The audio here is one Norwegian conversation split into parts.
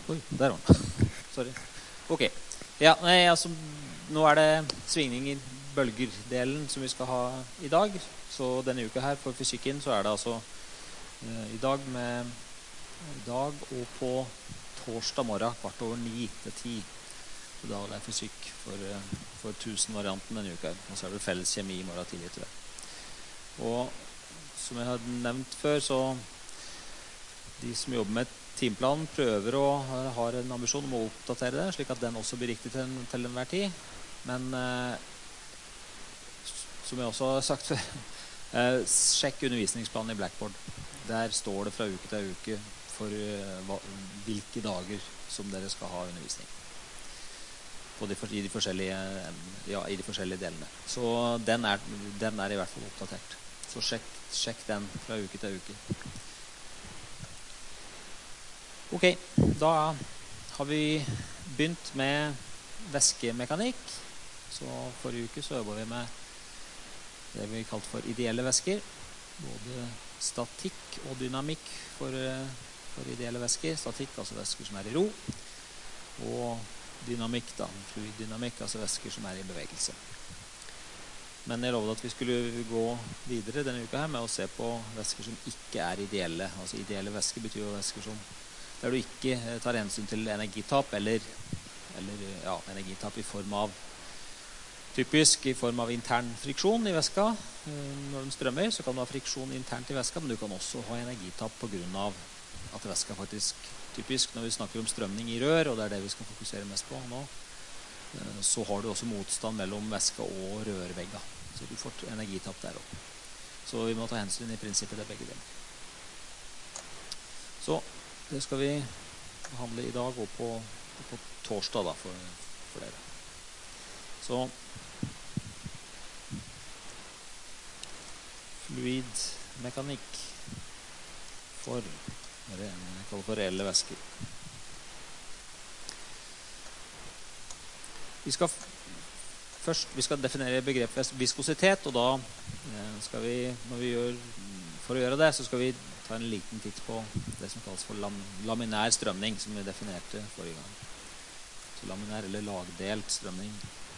Oi, der var den. Sorry. Ok. Ja, nei, altså, nå er det svingning i bølger-delen som vi skal ha i dag. Så denne uka her for fysikken så er det altså i dag og på torsdag morgen 8:15 til 10. Så da er det fysikk for 1000-varianten denne uka. Og så er det felles kjemi i morgen tidlig, tror jeg. Og som jeg har nevnt før, så de som jobber med timeplanen prøver og har en ambisjon om å oppdatere det, slik at den også blir riktig til enhver tid. Men som jeg også har sagt før, sjekk undervisningsplanen i Blackboard. Der står det fra uke til uke for hvilke dager som dere skal ha undervisning. I de forskjellige delene. Så den er i hvert fall oppdatert. Så sjekk den fra uke til uke. Ok, da har vi begynt med væskemekanikk. Så forrige uke så jobbet vi med det vi kalte for ideelle væsker. Både statikk og dynamikk for ideelle væsker. Statikk, altså væsker som er i ro. Og dynamikk da, fluiddynamikk, altså væsker som er i bevegelse. Men jeg lovet at vi skulle gå videre denne uka her med å se på væsker som ikke er ideelle. Altså ideelle væsker betyr jo væsker som der du ikke tar hensyn til energitap eller energitap i form av typisk i form av intern friksjon i væska. Når den strømmer så kan du ha friksjon internt i væska, men du kan også ha energitap på grunn av at væska faktisk typisk når vi snakker om strømning i rør, og det er det vi skal fokusere mest på nå, så har du også motstand mellom væska og rørvegga. Så du får energitap der også. Så vi må ta hensyn i prinsippet til begge deler. Så det skal vi behandle i dag og på torsdag da, for dere. Så fluidmekanikk for det jeg kaller for reelle væsker. Vi skal definere begrepet viskositet, og da skal vi, for å gjøre det, så skal vi ta en liten titt på det som kalles for laminær strømning, som vi definerte forrige gang. Så laminær eller lagdelt strømning.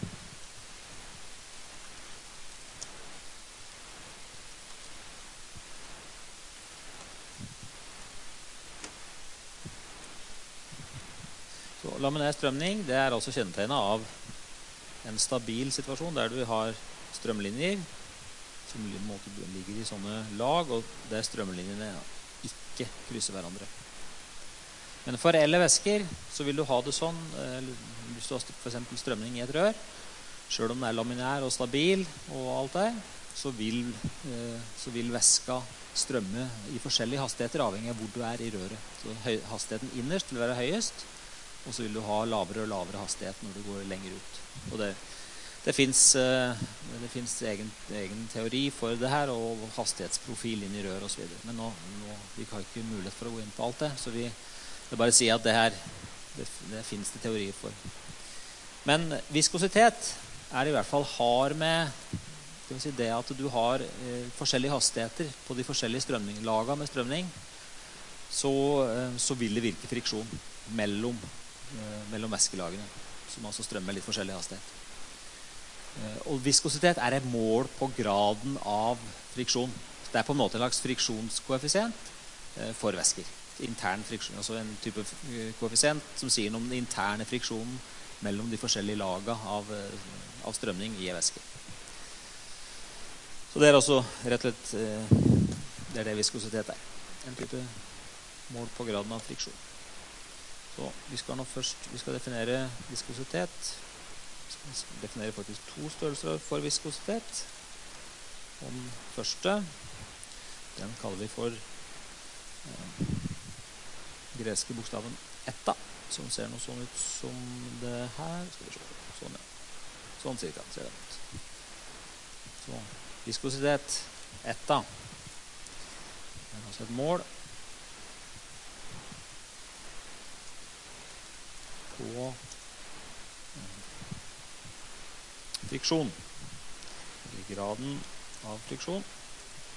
Så laminær strømning, det er altså kjennetegnet av en stabil situasjon der du har strømlinjer som ligger i sånne lag, og der strømlinjene ikke krysser hverandre. Men for reelle væsker så vil du ha det sånn, hvis du har for eksempel strømning i et rør, selv om den er laminær og stabil og alt det, så vil væska strømme i forskjellige hastigheter avhengig av hvor du er i røret. Så hastigheten innerst vil være høyest, og så vil du ha lavere og lavere hastighet når du går lenger ut. Og det finnes egen teori for det her, og hastighetsprofil inn i rør og så videre. Men nå vi har ikke mulighet for å gå inn på alt det, så vi vil bare si at det finnes det teorier for. Men viskositet er i hvert fall har med det at du har forskjellige hastigheter på de forskjellige strømningslagene med strømning, så vil det virke friksjon mellom væskelagene, som altså strømmer litt forskjellig hastighet. Og viskositet er et mål på graden av friksjon. Det er på en måte en slags friksjonskoeffisient for væsker. Intern friksjon, altså en type koeffisient som sier noe om den interne friksjonen mellom de forskjellige lagene av strømning i væske. Så det er også rett og slett det er det viskositet er. En type mål på graden av friksjon. Så vi skal definere viskositet. Vi skal definere faktisk 2 størrelser for viskositet. Og den første, den kaller vi for greske bokstaven eta, som ser noe sånn ut som det her. Skal vi se. Sånn, ja. Sånn cirka ser det ut. Så viskositet eta. Det er altså et mål på friksjon, eller graden av friksjon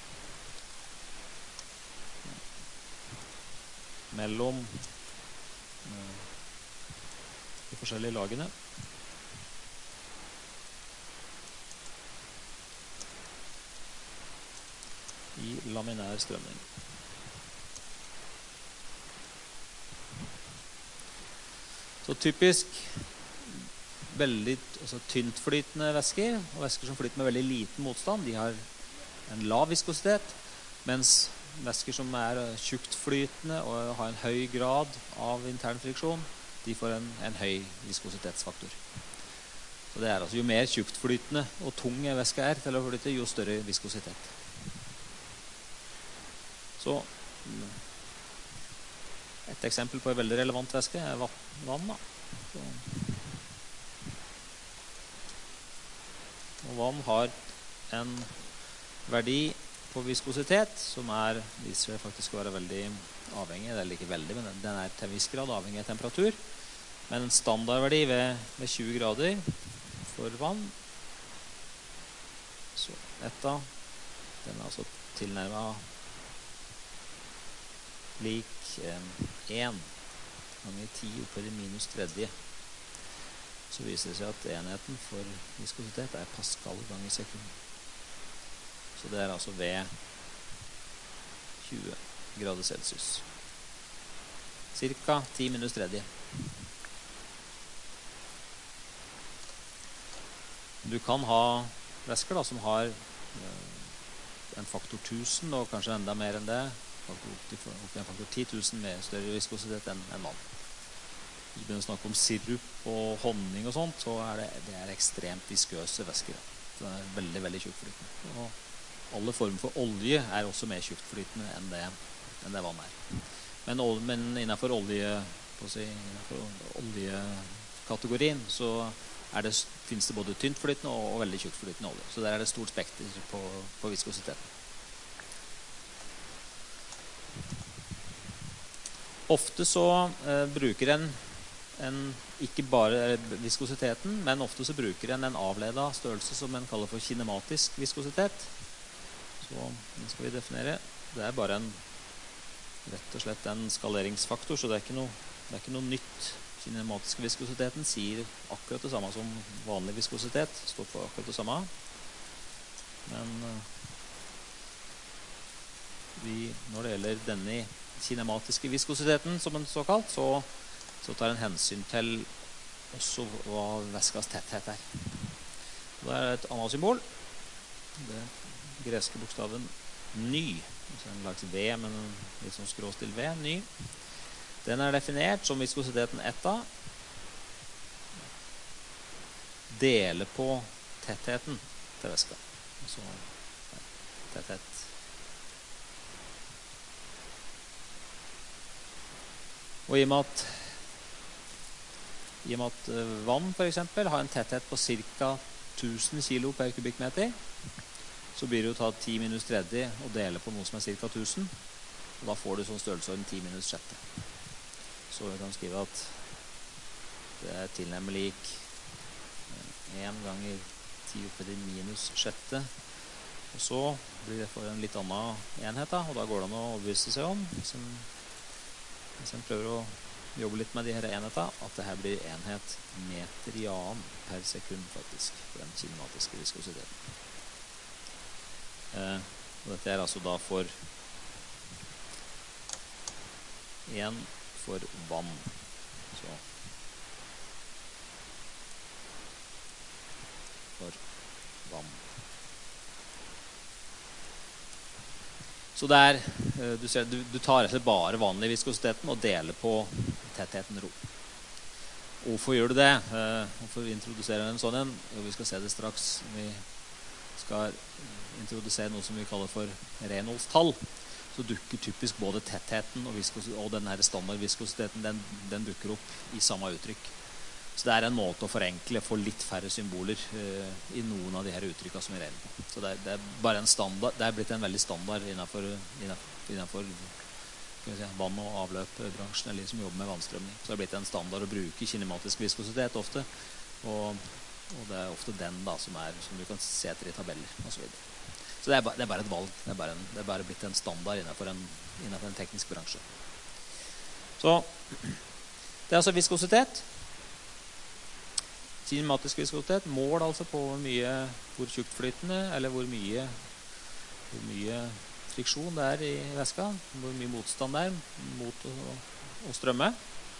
mellom de forskjellige lagene. I laminær strømning. Så typisk veldig tyntflytende væsker, og væsker som flyter med veldig liten motstand, de har en lav viskositet, mens væsker som tjuktflytende og har en høy grad av intern friksjon, de får en høy viskositetsfaktor. Så det altså jo mer tjuktflytende og tung væske til å flyte, jo større viskositet. Så et eksempel på en veldig relevant væske vann da. Og vann har en verdi på viskositet som viser seg faktisk å være veldig avhengig, eller ikke veldig, men den til en viss grad avhengig av temperatur. Men en standardverdi ved 20 grader for vann, så dette, den altså tilnærmet lik 1 ganger 10 opphøyd i minus tredje. Så viser det seg at enheten for viskositet pascal ganger sekund. Så det altså ved 20 grader Celsius. Cirka 10 minus tredje. Du kan ha væsker da, som har en faktor 1000, og kanskje enda mer enn det. Opp i en faktor 10 000 med større viskositet enn vann. Hvis vi begynner å snakke om sirup og honning og sånt, så det ekstremt viskøse væsker. Det veldig, veldig tjuktflytende. Og alle former for olje også mer tjuktflytende enn det vann Men innenfor oljekategorien så finnes det både tyntflytende og veldig tjuktflytende olje. Så der det stort spekter på viskositeten. Ofte så bruker en ikke bare viskositeten, men ofte så bruker en avledet størrelse som en kaller for kinematisk viskositet. Så den skal vi definere. Det bare rett og slett en skaleringsfaktor, så det ikke noe nytt. Kinematiske viskositeten sier akkurat det samme som vanlig viskositet, står for akkurat det samme. Men når det gjelder denne kinematiske viskositeten, som en såkalt, så tar en hensyn til også hva væskas tetthet Det et annet symbol. Det greske bokstaven ny. Altså en slags V, men litt sånn skråstill V, ny. Den definert som viskositeten eta. Dele på tettheten til væska. Altså tetthet. Og i og med at vann for eksempel har en tetthet på ca. 1000 kilo per kubikkmeter, så blir det jo tatt 10 minus tredje og dele på noe som ca. 1000, og da får du sånn størrelsesorden 10 minus sjette. Så vi kan skrive at det tilnærmet lik 1 ganger 10 opphøyd i minus sjette, og så blir det for en litt annen enhet da, og da går det an å overbevise seg om, hvis en prøver å jobbe litt med de her enheter, at det her blir enhet meterian per sekund faktisk, for den kinematiske viskositeten. Og dette altså da for 1 for vann. Så for vann. Så du tar etter bare vanlig viskositeten og deler på tettheten rho. Hvorfor gjør du det? Hvorfor introduserer en sånn en? Vi skal se det straks. Vi skal introdusere noe som vi kaller for Reynolds-tall. Så dukker typisk både tettheten og den her standardviskositeten, den dukker opp i samme uttrykk. Så det en måte å forenkle, få litt færre symboler i noen av de her uttrykkene som vi regner på. Så det bare en standard, det blitt en veldig standard innenfor vann- og avløpbransjen, eller som jobber med vannstrømning. Så det blitt en standard å bruke kinematisk viskositet ofte, og det ofte den da som du kan se etter i tabeller og så videre. Så det bare et valg, det bare blitt en standard innenfor en teknisk bransje. Så Det er altså viskositet. Kinematisk viskositet, mål altså på hvor tjuktflytende, eller hvor mye friksjon det er i væska, hvor mye motstand det er mot å strømme.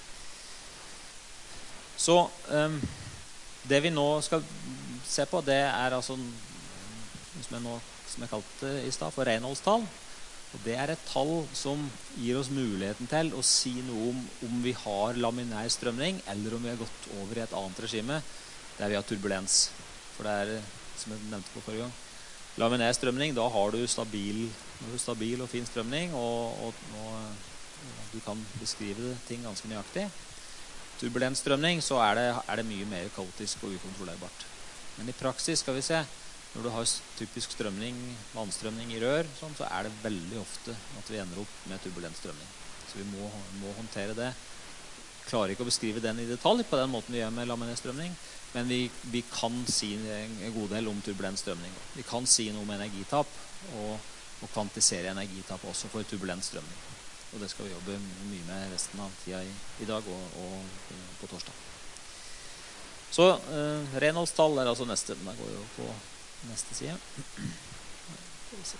Så det vi nå skal se på, det er altså, som jeg kalte i sted, for Reynolds-tall. Og det er et tall som gir oss muligheten til å si noe om vi har laminær strømning, eller om vi har gått over i et annet regime, der vi har turbulens. For det er, som jeg nevnte på forrige gang, laminær strømning, da har du stabil og fin strømning, og du kan beskrive ting ganske nøyaktig. Turbulent strømning, så er det mye mer kaotisk og ukontrollerbart. Men i praksis skal vi se, når du har typisk vannstrømning i rør, så er det veldig ofte at vi ender opp med turbulent strømning. Så vi må håndtere det. Klarer ikke å beskrive den i detalj på den måten vi gjør med laminær strømning, men vi kan si en god del om turbulent strømning. Vi kan si noe om energitap, og kvantisere energitap også for turbulent strømning. Og det skal vi jobbe mye med resten av tida i dag og på torsdag. Så Reynolds-tall er altså neste. Da går vi på neste side. Så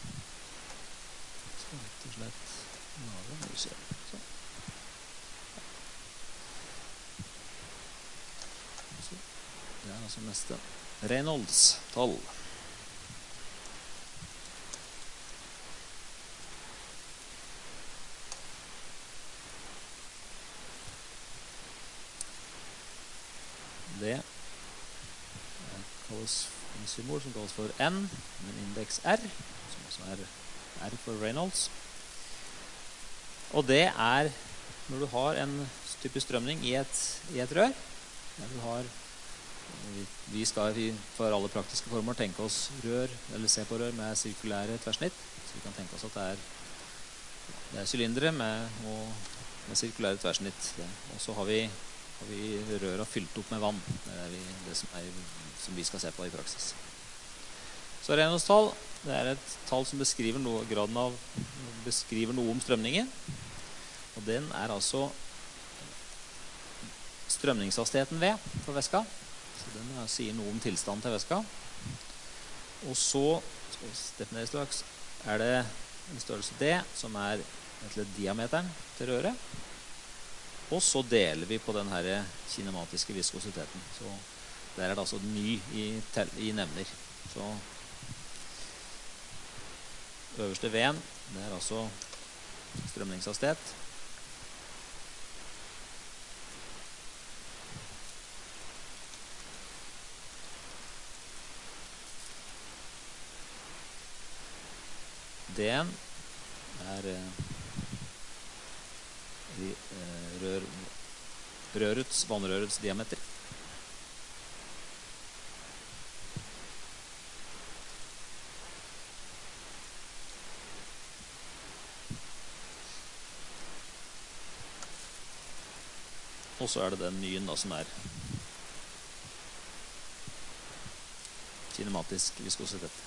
rett og slett så. Det er altså neste. Reynolds-tall. Det kalles en symbol som kalles for N, med en indeks R, som også er R for Reynolds. Og det er når du har en typisk strømning i et rør, der du har, vi skal for alle praktiske former tenke oss rør, eller se på rør med sirkulære tverrsnitt, så vi kan tenke oss at det er sylindere med sirkulære tverrsnitt. Og så har vi røra fylt opp med vann. Det er det som vi skal se på i praksis. Så Reynolds-tall, det er et tall som beskriver noe om strømningen. Og den er altså strømningshastigheten for væska. Så den sier noe om tilstanden til væska. Og så defineres straks, er det en størrelse D, som er diameteren til røret. Og så deler vi på den her kinematiske viskositeten. Så der er det altså ny i nevner. Så øverste V-en, det er altså strømningshastighet. D-en er vannrørets diameter. Og så er det den nyen da, som er kinematisk viskositet.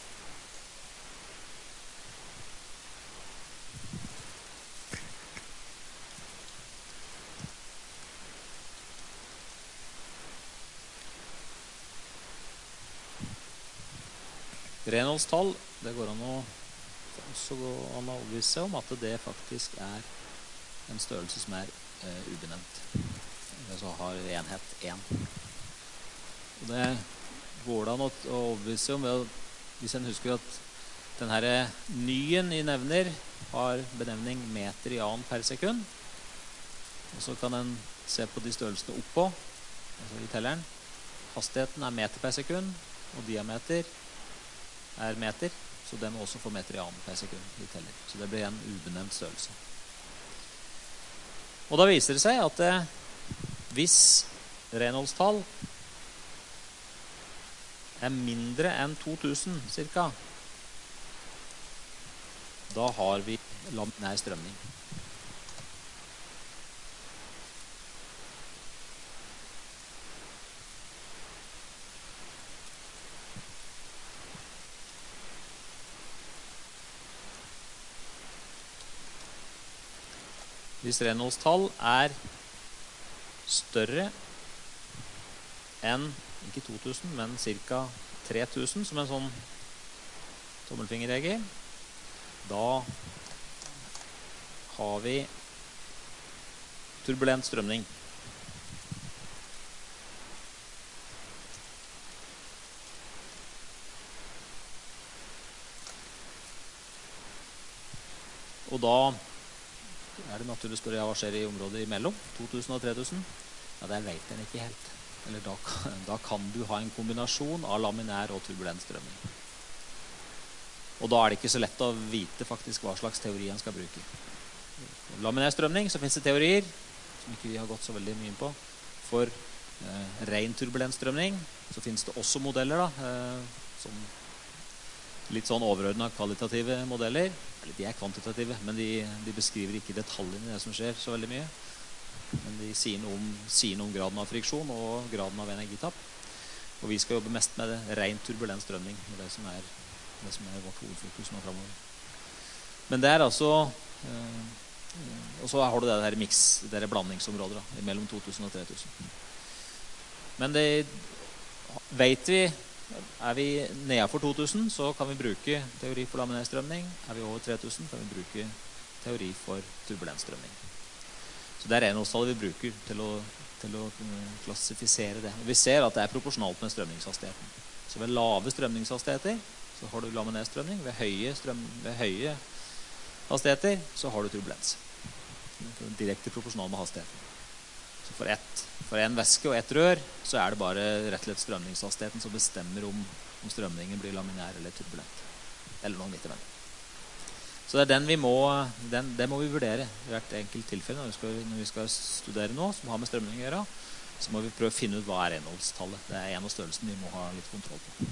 Reynolds-tall, det går an å overbevise om at det faktisk er en størrelse som er ubenevnt. Så har enhet 1. Og det går det an å overbevise om, hvis en husker at denne nyen i nevner har benevning meter i annen per sekund. Og så kan en se på de størrelsene oppå, altså i telleren. Hastigheten er meter per sekund, og diameter er meter, så den må også få meter i annen per sekund i teller. Så det blir en ubenevnt størrelse. Og da viser det seg at hvis Reynolds-tall er mindre enn 2000 cirka, da har vi laminær strømning. Hvis Reynolds-tall er større enn, ikke 2000, men cirka 3000, som en sånn tommelfingerregel, da har vi turbulent strømning. Og da er det naturlig å spørre, hva skjer i området imellom 2000 og 3000? Ja, det vet den ikke helt. Eller da kan du ha en kombinasjon av laminær og turbulent strømning. Og da er det ikke så lett å vite faktisk hva slags teori en skal bruke. Laminær strømning, så finnes det teorier, som ikke vi har gått så veldig mye på. For ren turbulent strømning, så finnes det også modeller da, som litt sånn overordnet kvalitative modeller. Eller de er kvantitative, men de beskriver ikke detaljene i det som skjer så veldig mye. Men de sier noe om graden av friksjon og graden av energitapp. Og vi skal jobbe mest med ren turbulent strømning, det som er vårt hovedfokus nå fremover. Men det er altså, og så har du det her det blandingsområdet da, mellom 2000 og 3000. Men det vet vi, er vi nede for 2000, så kan vi bruke teori for laminær strømning. Er vi over 3000, kan vi bruke teori for turbulent strømning. Så det er renholdstallet vi bruker til å klassifisere det. Og vi ser at det er proporsjonalt med strømningshastigheten. Så ved lave strømningshastigheter så har du laminær strømning. Ved høye hastigheter så har du turbulens. Direkte proporsjonal med hastigheten. Så for en væske og et rør så er det bare rett og slett strømningshastigheten som bestemmer om strømningen blir laminær eller turbulent. Eller noe midt imellom. Så det er det må vi vurdere i hvert enkelt tilfelle når vi skal studere noe som har med strømning å gjøre. Så må vi prøve å finne ut hva er renholdstallet. Det er en av størrelsen vi må ha litt kontroll på.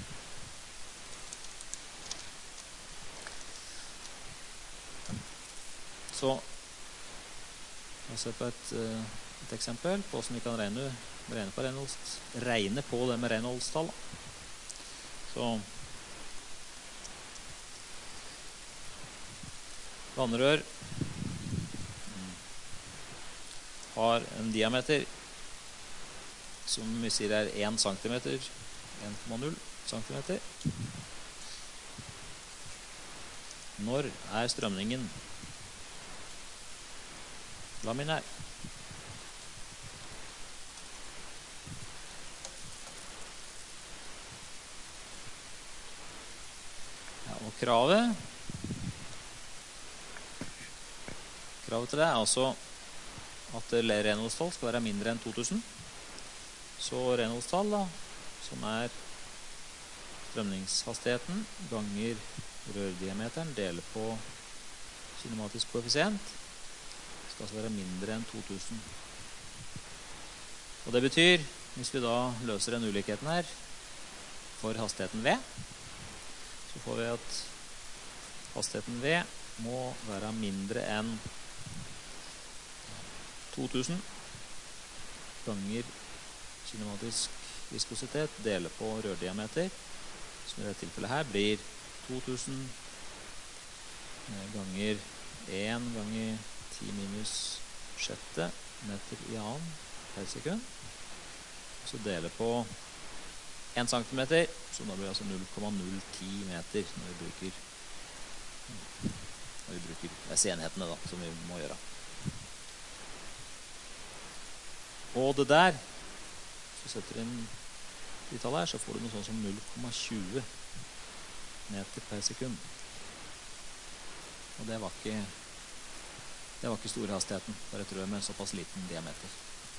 Så la oss se på et eksempel på hvordan vi kan regne på det med renholdstall. Så vannrør har en diameter som vi sier er 1 cm, 1,0 cm. Når er strømningen laminær? Ja, og kravet til det er altså at renholdstall skal være mindre enn 2000. Så renholdstall da, som er strømningshastigheten ganger rørdiameteren deler på kinematisk koeffisient, skal altså være mindre enn 2000. Og det betyr, hvis vi da løser den ulikheten her for hastigheten V, så får vi at hastigheten V må være mindre enn 2000 ganger kinematisk viskositet deler på rørdiameter, som i dette tilfellet her blir 2000 ganger 1 ganger 10 minus 6 meter i annen per sekund. Så deler på 1 centimeter, så da blir det altså 0,010 meter når vi bruker disse enhetene da, som vi må gjøre. Og det der, så setter du inn de tallene her, så får du noe sånn som 0,20 meter per sekund. Og det var ikke store hastigheten for et rør med såpass liten diameter.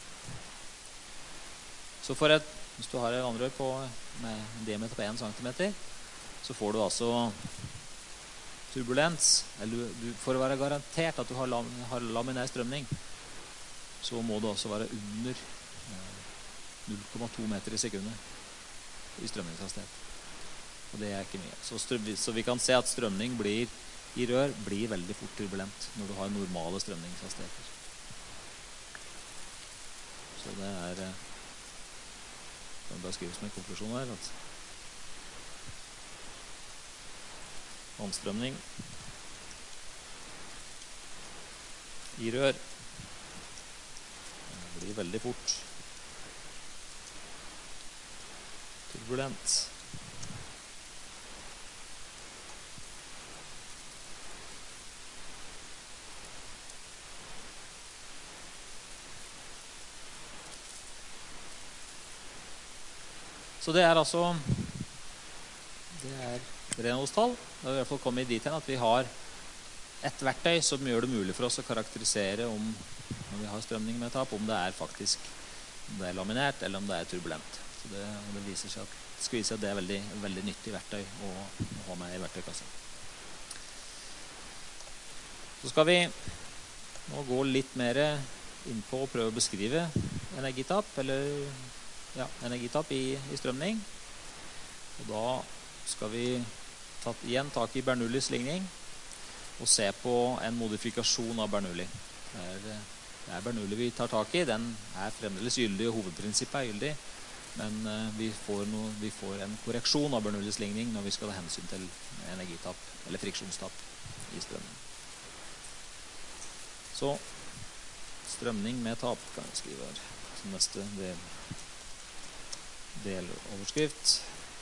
Så hvis du har et vannrør med en diameter på 1 cm, så får du altså turbulens, eller for å være garantert at du har laminær strømning, så må det også være under 0,2 meter i sekundet i strømningshastighet. Og det er ikke mye. Så vi kan se at strømning i rør blir veldig fort turbulent når du har normale strømningshastigheter. Så det kan bare skrives med en konklusjon her. Vannstrømning i rør Det blir veldig fort turbulent. Så det er altså Reynolds-tall. Da har vi i hvert fall kommet dit hen at vi har et verktøy som gjør det mulig for oss å karakterisere om, når vi har strømning med tap, om det er faktisk om det er laminert eller om det er turbulent. Så det viser seg at det er veldig, veldig nyttig verktøy å ha med i verktøykassa. Så skal vi nå gå litt mer inn på å prøve å beskrive energitap, energitap i strømning. Og da skal vi igjen tak i Bernoullis ligning og se på en modifikasjon av Bernoulli. Det er Bernoulli vi tar tak i. Den er fremdeles gyldig, og hovedprinsippet er gyldig. Men vi får en korreksjon av Bernoullis ligning når vi skal ha hensyn til energitap eller friksjonstap i strømning. Så strømning med tap kan jeg skrive her som neste deloverskrift.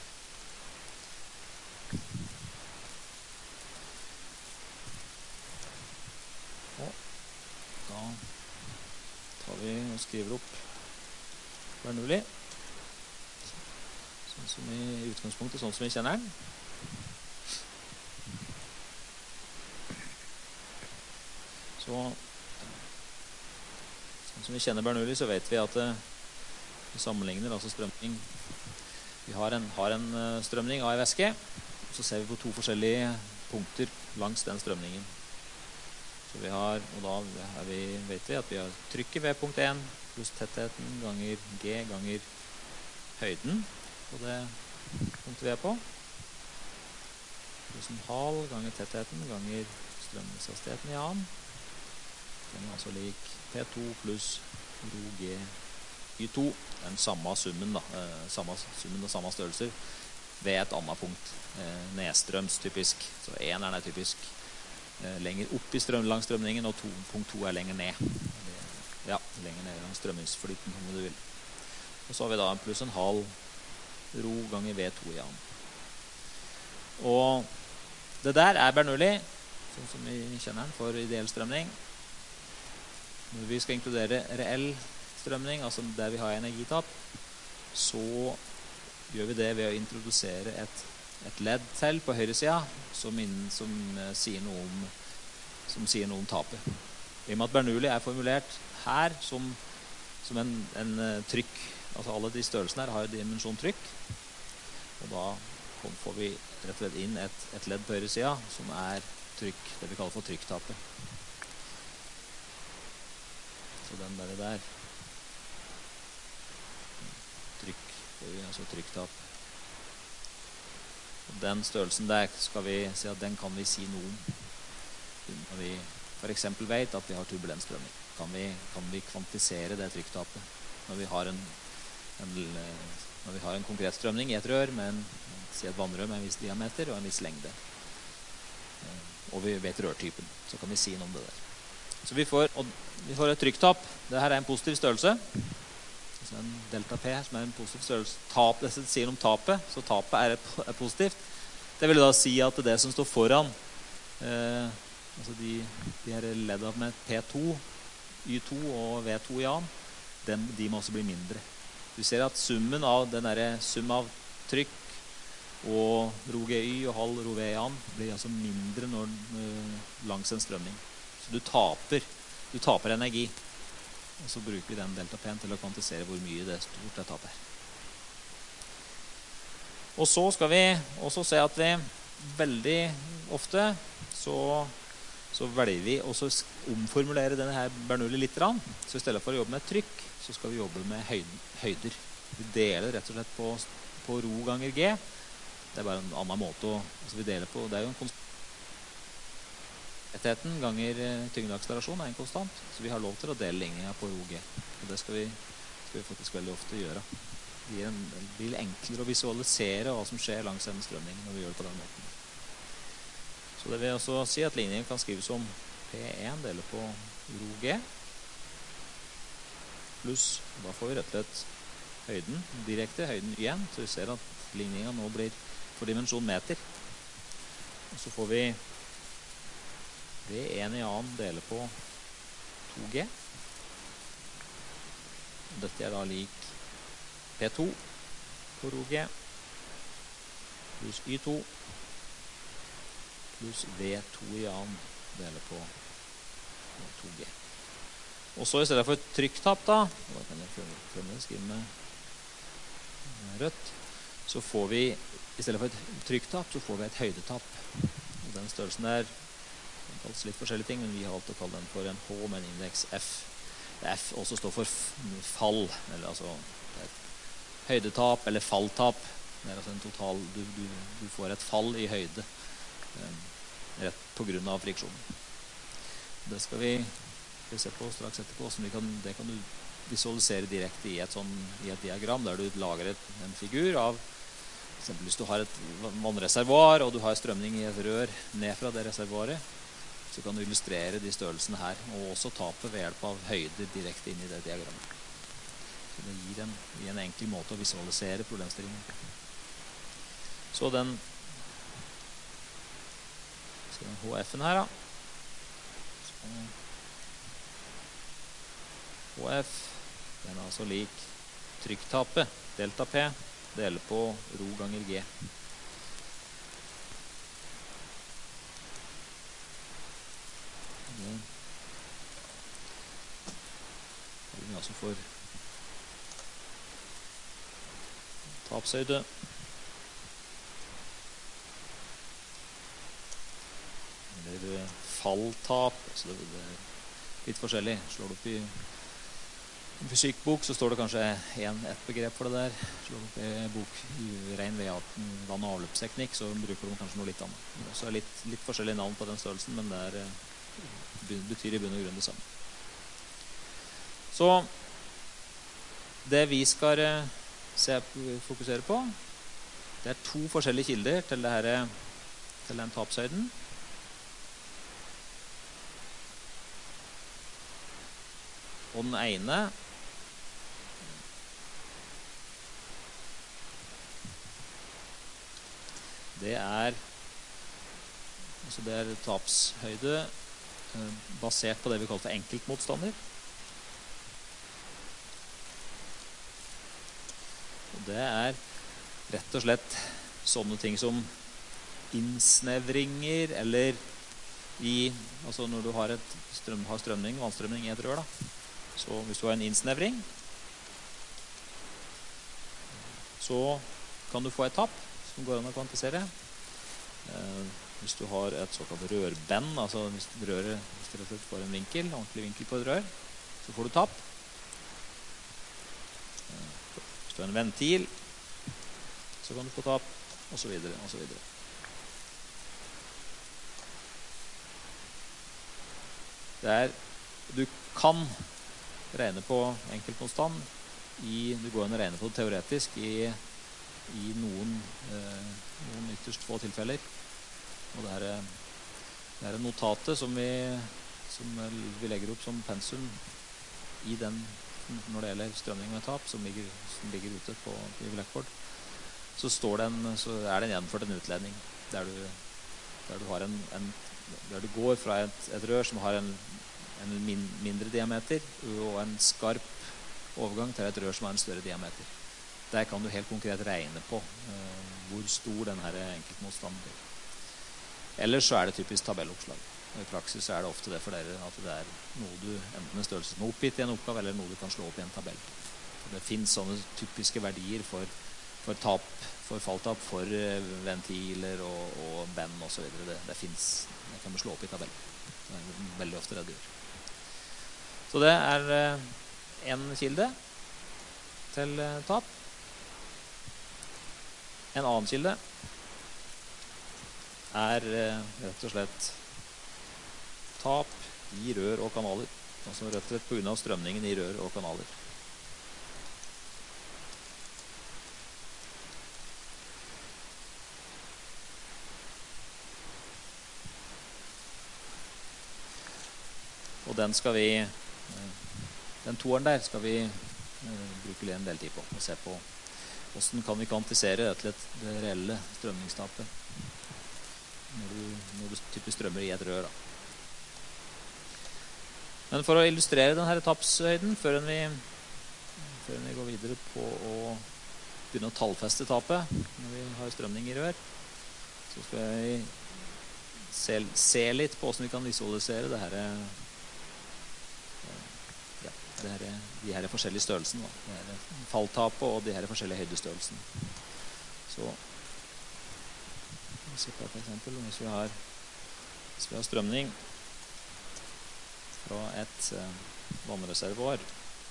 Og da tar vi og skriver opp Bernoulli sånn som i utgangspunktet, sånn som vi kjenner den. Sånn som vi kjenner Bernoulli, så vet vi at vi sammenligner altså strømning. Vi har en strømning av en væske, og så ser vi på to forskjellige punkter langs den strømningen. Så vi har, og da vet vi at vi har trykket ved punkt 1 pluss tettheten ganger G ganger høyden på det punktet vi er på. Pluss en halv ganger tettheten ganger strømningshastigheten i annen. Den er altså lik P2 pluss rho G Y2, den samme summen da, samme summen og samme størrelser ved et annet punkt, nedstrøms typisk. Så eneren er typisk lenger opp i langs strømningen, og punkt 2 er lenger ned. Ja, lenger ned langs strømningsflyten, om du vil. Og så har vi da pluss en halv rho ganger V2 i annen. Og det der er Bernoulli, sånn som vi kjenner den for ideell strømning. Når vi skal inkludere reell strømning, altså der vi har energitap, så gjør vi det ved å introdusere et ledd til på høyre siden som sier noe om tapet. I og med at Bernoulli er formulert her som en trykk, altså alle de størrelsene her har dimensjon trykk, og da får vi rett og slett inn et ledd på høyre siden som er trykk, det vi kaller for trykktapet. Så den der trykk, altså trykktap. Den størrelsen der skal vi si at den kan vi si noe om. Når vi for eksempel vet at vi har turbulent strømning, kan vi kvantisere det trykktapet. Når vi har en konkret strømning i et rør med et vannrør med en viss diameter og en viss lengde, og vi vet rørtypen, så kan vi si noe om det der. Så vi får et trykktap. Dette er en positiv størrelse. Så en delta P som er en positiv størrelse. Dette sier om tapet, så tapet er positivt. Det vil da si at det som står foran, altså de her leddene med P2, Y2 og V2 i annen, de må også bli mindre. Du ser at summen av sum av trykk og rho GY og halv rho V i annen blir altså mindre langs en strømning. Så du taper energi, og så bruker vi den delta P til å kvantisere hvor mye det stort det taper. Og så skal vi også se at vi veldig ofte så velger vi også omformulere denne her Bernoulli litt. Så i stedet for å jobbe med trykk, så skal vi jobbe med høyder. Vi deler rett og slett på rho ganger G. Det er bare en annen måte vi deler på. Det er jo en tettheten ganger tyngdeakselerasjon er en konstant, så vi har lov til å dele ligningen på rho G. Og det skal vi faktisk veldig ofte gjøre. Det blir enklere å visualisere hva som skjer langs denne strømningen når vi gjør det på den måten. Så det vil også si at ligningen kan skrives som P1 deler på rho G. pluss, da får vi rett og slett høyden, direkte høyden y1, så vi ser at ligningen nå blir for dimensjon meter. Og så får vi V1 i annen dele på 2G. Dette er da lik P2 på rho G pluss Y2 pluss V2 i annen dele på 2G. Og så i stedet for et trykktap da kan jeg skrive med rødt, så får vi, i stedet for et trykktap, så får vi et høydetap. Og den størrelsen der, den kalles litt forskjellige ting, men vi har alltid å kalle den for en H med en indeks F. F også står for fall, eller altså høydetap eller falltap. Det er altså en total, du får et fall i høyde, rett på grunn av friksjonen. Det skal vi se på straks etterpå, det kan du visualisere direkte i et diagram, der du lager en figur av, for eksempel hvis du har et vannreservoar, og du har strømning i et rør ned fra det reservoaret, så kan du illustrere de størrelsene her, og også tapet ved hjelp av høyde direkte inn i det diagrammet. Så det gir en enkel måte å visualisere problemstillingen. Så den HF-en her da. HF, den er altså lik trykktapet, delta P, deler på rho ganger G. Vi altså får tapshøyde. Eller falltap, så det er litt forskjellig. Slår du opp i en fysikkbok, så står det kanskje et begrep for det der. Slår du opp i bok i ren vann- og avløpsteknikk, så bruker de kanskje noe litt annet. Det er også litt forskjellige navn på den størrelsen, men det betyr i bunn og grunn det samme. Så det vi skal fokusere på, det er to forskjellige kilder til den tapshøyden. Og den ene det er tapshøyde basert på det vi kaller for enkeltmotstander. Og det er rett og slett sånne ting som innsnevringer, eller altså når du har vannstrømning i et rør da. Så hvis du har en innsnevring, så kan du få et tap som går an å kvantisere. Hvis du har et såkalt rørbend, altså hvis røret får en ordentlig vinkel på et rør, så får du tap. Hvis du har en ventil, så kan du få tap, og så videre, og så videre. Du kan regne på enkeltmotstand, du går an å regne på det teoretisk i noen ytterst få tilfeller. Og det er en notate som vi legger opp som pensum når det gjelder strømning med tap, som ligger ute i Blackboard. Så er det gjennomført en utledning der du går fra et rør som har en mindre diameter og en skarp overgang til et rør som har en større diameter. Der kan du helt konkret regne på hvor stor denne enkeltmotstanden blir. Ellers så er det typisk tabelloppslag. Og i praksis er det ofte det for dere at det er noe du enten en størrelse som er oppgitt i en oppgave, eller noe du kan slå opp i en tabell. For det finnes sånne typiske verdier for tap, for falltap, for ventiler og bend og så videre. Det finnes, det kan vi slå opp i tabell. Det er veldig ofte det du gjør. Så det er en kilde til tap. En annen kilde er rett og slett tap i rør og kanaler. Altså rett og slett på grunn av strømningen i rør og kanaler. Og den skal vi den toeren der skal vi bruke en del tid på og se på hvordan kan vi kvantifisere det reelle strømningstapet når du typisk strømmer i et rør da. Men for å illustrere denne tapshøyden før vi går videre på å begynne å tallfeste tapet når vi har strømning i rør, så skal jeg se litt på hvordan vi kan visualisere de her forskjellige størrelsene, det her falltapet og de her forskjellige høydestørrelsene. Så se på et eksempel. Hvis vi har strømning fra et vannreservoar,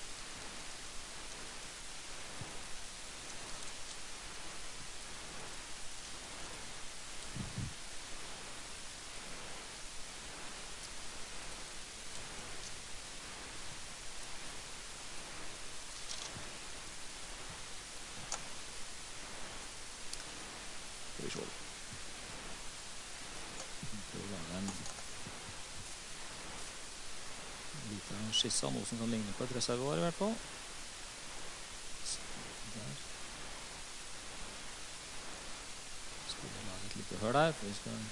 skisse av noe som kan ligne på et reservoar i hvert fall. Der. Skal vi lage et lite hør der, for vi skal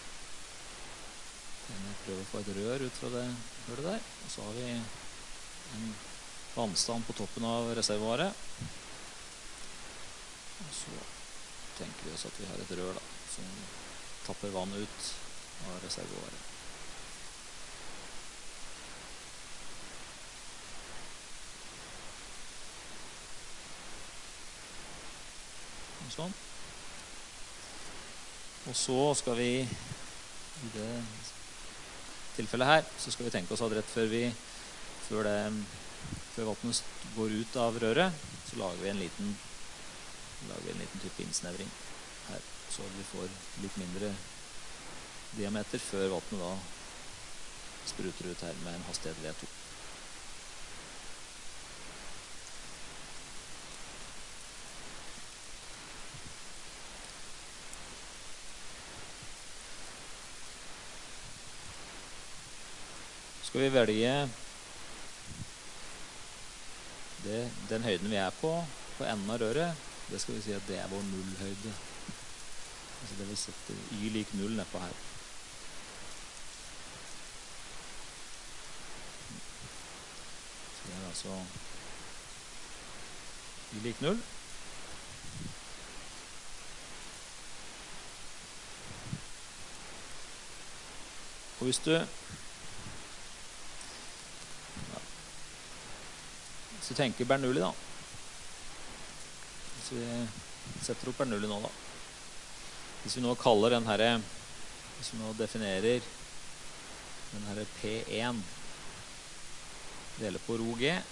prøve å få et rør ut fra det hølet der. Og så har vi en vannstand på toppen av reservoaret. Og så tenker vi oss at vi har et rør da, som tapper vann ut av reservoaret. Sånn. Og så skal vi i det tilfellet her så skal vi tenke oss at rett før vannet går ut av røret så lager vi en liten type innsnevring her, så vi får litt mindre diameter før vannet da spruter ut her med en hastighet V2. Skal vi velge den høyden vi er på enden av røret, det skal vi si at det er vår nullhøyde. Altså det vil sette y lik 0 nedpå her. Så det er altså y lik 0. Og hvis du Hvis du tenker Bernoulli da, hvis vi setter opp Bernoulli nå da, hvis vi nå kaller hvis vi nå definerer den her P1 deler på rho G,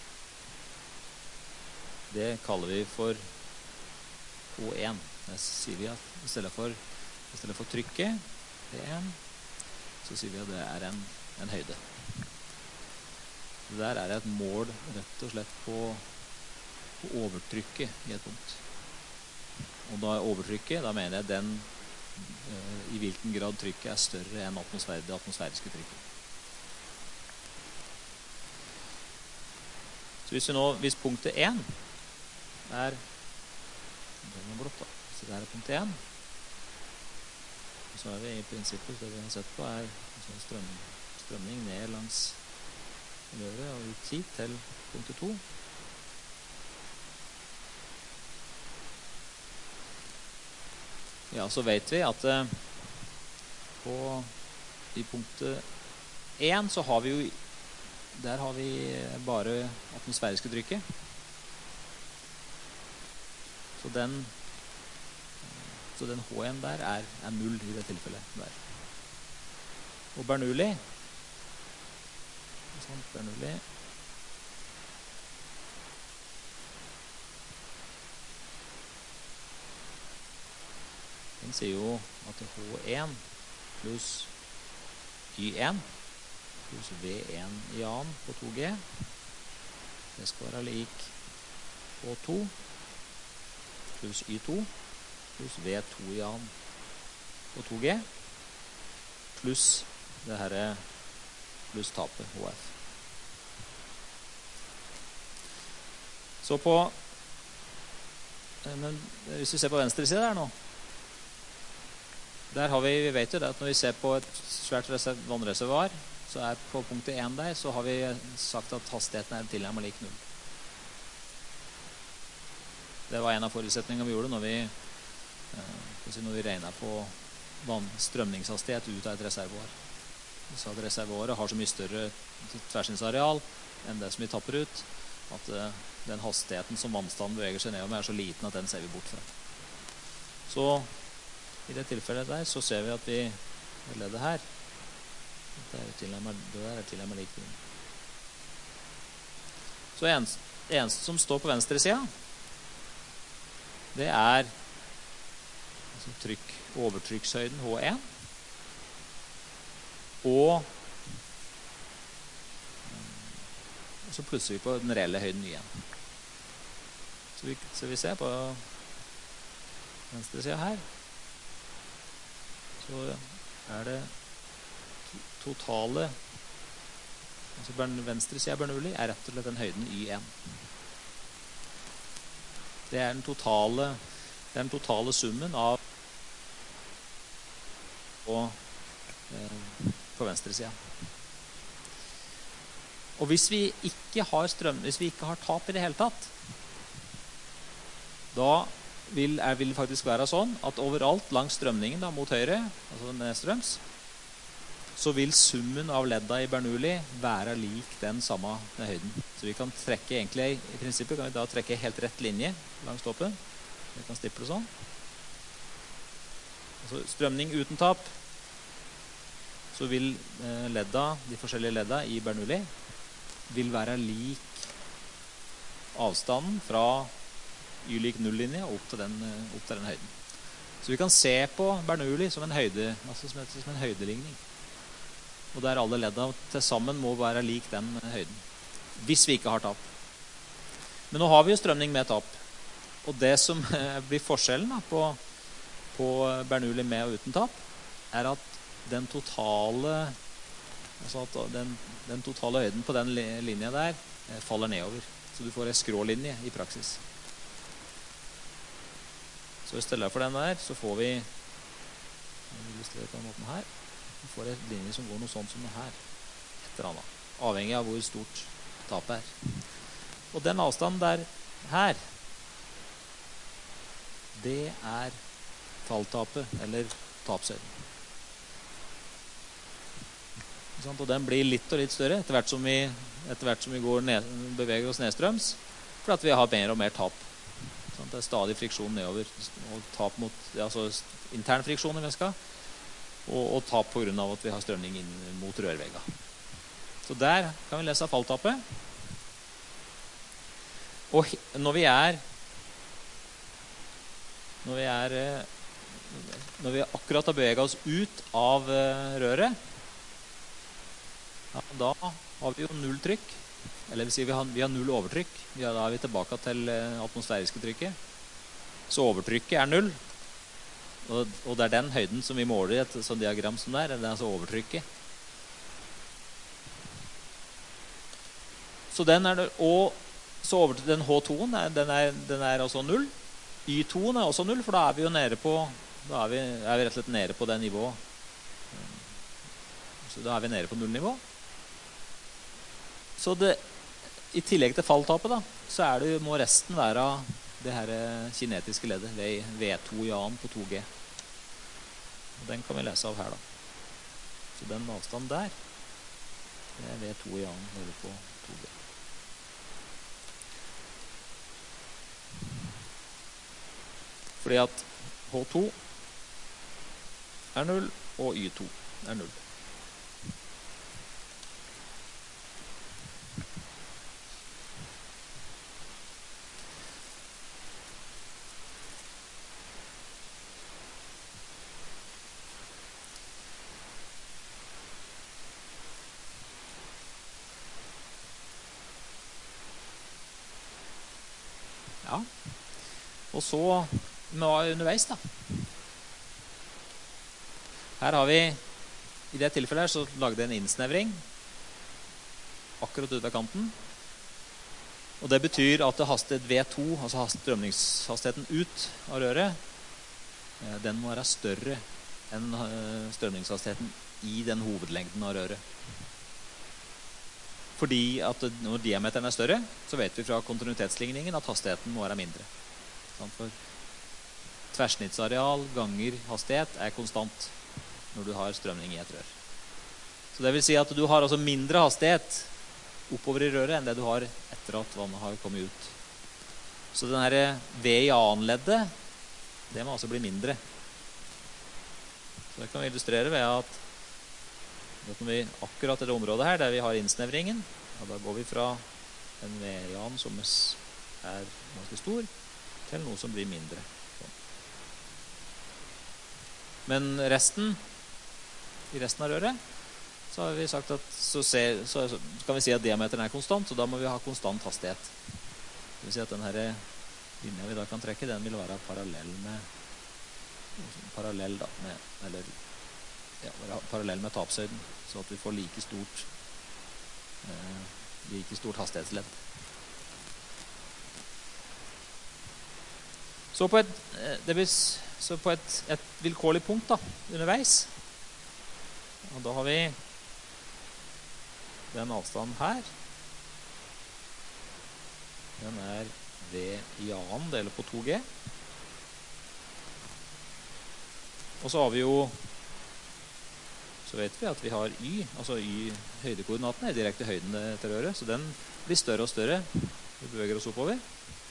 det kaller vi for H1. Det sier vi at i stedet for trykket P1, så sier vi at det er en høyde. Det der er et mål rett og slett på overtrykket i et punkt. Og da overtrykket, da mener jeg i hvilken grad trykket er større enn det atmosfæriske trykket. Så hvis punktet 1 er blått da, så det er punkt 1, så er vi i prinsippet det vi har sett på strømning ned langs røret og ut hit til punktet 2. Ja, så vet vi at i punktet 1 så har vi jo der har vi bare atmosfæriske trykket. Så den H1 der er 0 i det tilfellet der. Og Bernoulli den sier jo at H1 pluss Y1 pluss V1 i annen på 2G det skal være lik H2 pluss Y2 pluss V2 i annen på 2G pluss det her pluss tapet HF. Så men hvis vi ser på venstre side der nå, der har vi vet jo det at når vi ser på et svært vannreservoar, så på punktet 1 der, så har vi sagt at hastigheten tilnærmet lik 0. Det var en av forutsetningene vi gjorde når vi regnet på strømningshastighet ut av et reservoar. Vi sa at reservoaret har så mye større tversinsareal enn det som vi tapper ut, at den hastigheten som vannstanden beveger seg nedover er så liten at den ser vi bort fra. Så i det tilfellet der så ser vi at vi leddet her, det er tilnærmet lik 0. Så det eneste som står på venstre siden, det er overtrykkshøyden H1 og så plusser vi på den reelle høyden igjen. Så vi ser på venstre siden her, så er det totale, altså venstre siden av Bernoulli rett og slett den høyden Y1. Det er den totale summen av på venstre siden. Og hvis vi ikke har tap i det hele tatt, da vil det faktisk være sånn at overalt langs strømningen da, mot høyre, altså nedstrøms, så vil summen av ledda i Bernoulli være lik den samme høyden. Så vi kan trekke egentlig, i prinsippet kan vi da trekke helt rett linje langs toppen. Vi kan stiple sånn. Altså strømning uten tap, så vil de forskjellige ledda i Bernoulli vil være lik avstanden fra Y lik null-linje opp til den høyden. Så vi kan se på Bernoulli som en høydeligning. Og der alle ledda til sammen må være lik den høyden, hvis vi ikke har tap. Men nå har vi jo strømning med tap. Og det som blir forskjellen da, på Bernoulli med og uten tap, er at den totale høyden på den linja der faller nedover. Så du får en skrålinje i praksis. Så i stedet for den der, så får vi illustrere på den måten her. Vi får en linje som går noe sånt som det her. Et eller annet. Avhengig av hvor stort tapet er. Og den avstanden der her, det er falltapet, eller tapshøyden. Og den blir litt og litt større etter hvert som vi beveger oss nedstrøms, for at vi har mer og mer tap. Det er stadig friksjon nedover, og tap mot intern friksjon i væska, og tap på grunn av at vi har strømning inn mot rørvegga. Så der kan vi lese av falltapet. Og når vi akkurat har beveget oss ut av røret, ja, da har vi jo null trykk, eller det vil si vi har null overtrykk. Da er vi tilbake til atmosfæriske trykket. Så overtrykket er null, og det er den høyden som vi måler i et sånt diagram som det er altså overtrykket. Så den H2-en, den er altså null. Y2-en er også null, for da er vi jo nede på, da er vi rett og slett nede på det nivået. Så da er vi nede på nullnivå. Så i tillegg til falltapet da, så må resten være det her kinetiske leddet ved V2 i annen på 2G. Og den kan vi lese av her da. Så den avstanden der, det er V2 i annen nede på 2G. Fordi at H2 er 0, og Y2 er 0. Ja, og så underveis da. Her har vi, i det tilfellet her, så lagde jeg en innsnevring akkurat ut av kanten. Og det betyr at hastighet V2, altså strømningshastigheten ut av røret, den må være større enn strømningshastigheten i den hovedlengden av røret. Fordi at når diameteren er større, så vet vi fra kontinuitetsligningen at hastigheten må være mindre. For tversnittsareal ganger hastighet er konstant når du har strømning i et rør. Så det vil si at du har altså mindre hastighet oppover i røret enn det du har etter at vannet har kommet ut. Så denne V i annen-leddet, det må altså bli mindre. Så det kan vi illustrere ved at når vi akkurat i det området her, der vi har innsnevringen, da går vi fra en V i annen som er ganske stor, til noe som blir mindre. Men i resten av røret, så har vi sagt at så kan vi si at diameteren er konstant, så da må vi ha konstant hastighet. Det vil si at denne linja vi da kan trekke, den vil være parallell med tapshøyden, så at vi får like stort hastighetsledd. Så på et vilkårlig punkt da, underveis, og da har vi den avstanden her. Den er V i annen deler på 2G. Og så har vi jo, så vet vi at vi har Y, altså Y høydekoordinatene er direkte høyden til røret, så den blir større og større. Vi beveger oss oppover.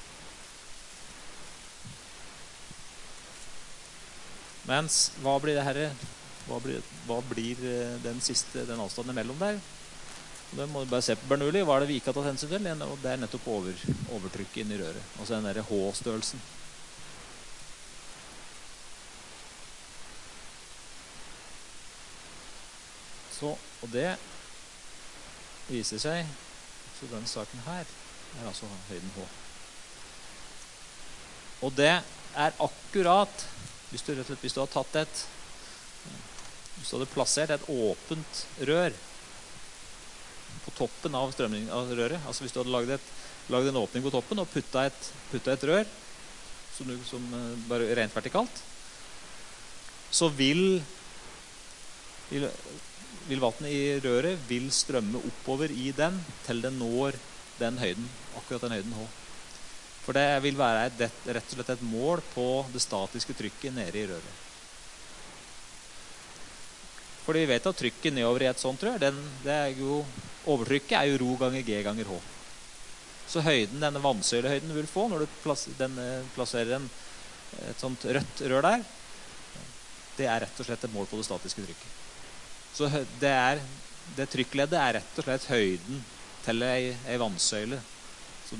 Mens hva blir det her? Hva blir den avstanden mellom der? Da må du bare se på Bernoulli. Hva er det vi ikke har tatt hensyn til? Og det er nettopp overtrykket inn i røret. Altså den der H-størrelsen. Og det viser seg, så den saken her er altså høyden H. Og det er akkurat, hvis du hadde plassert et åpent rør på toppen av røret, altså hvis du hadde laget en åpning på toppen og puttet et rør som bare rent vertikalt, så vil vannet i røret vil strømme oppover i den til den når akkurat den høyden H. For det vil være rett og slett et mål på det statiske trykket nede i røret. Fordi vi vet at trykket nedover i et sånt rør, overtrykket er jo rho ganger G ganger H. Så denne vannsøylehøyden du vil få når du plasserer et sånt rødt rør der, det er rett og slett et mål på det statiske trykket. Så det trykkleddet er rett og slett høyden til en vannsøyle som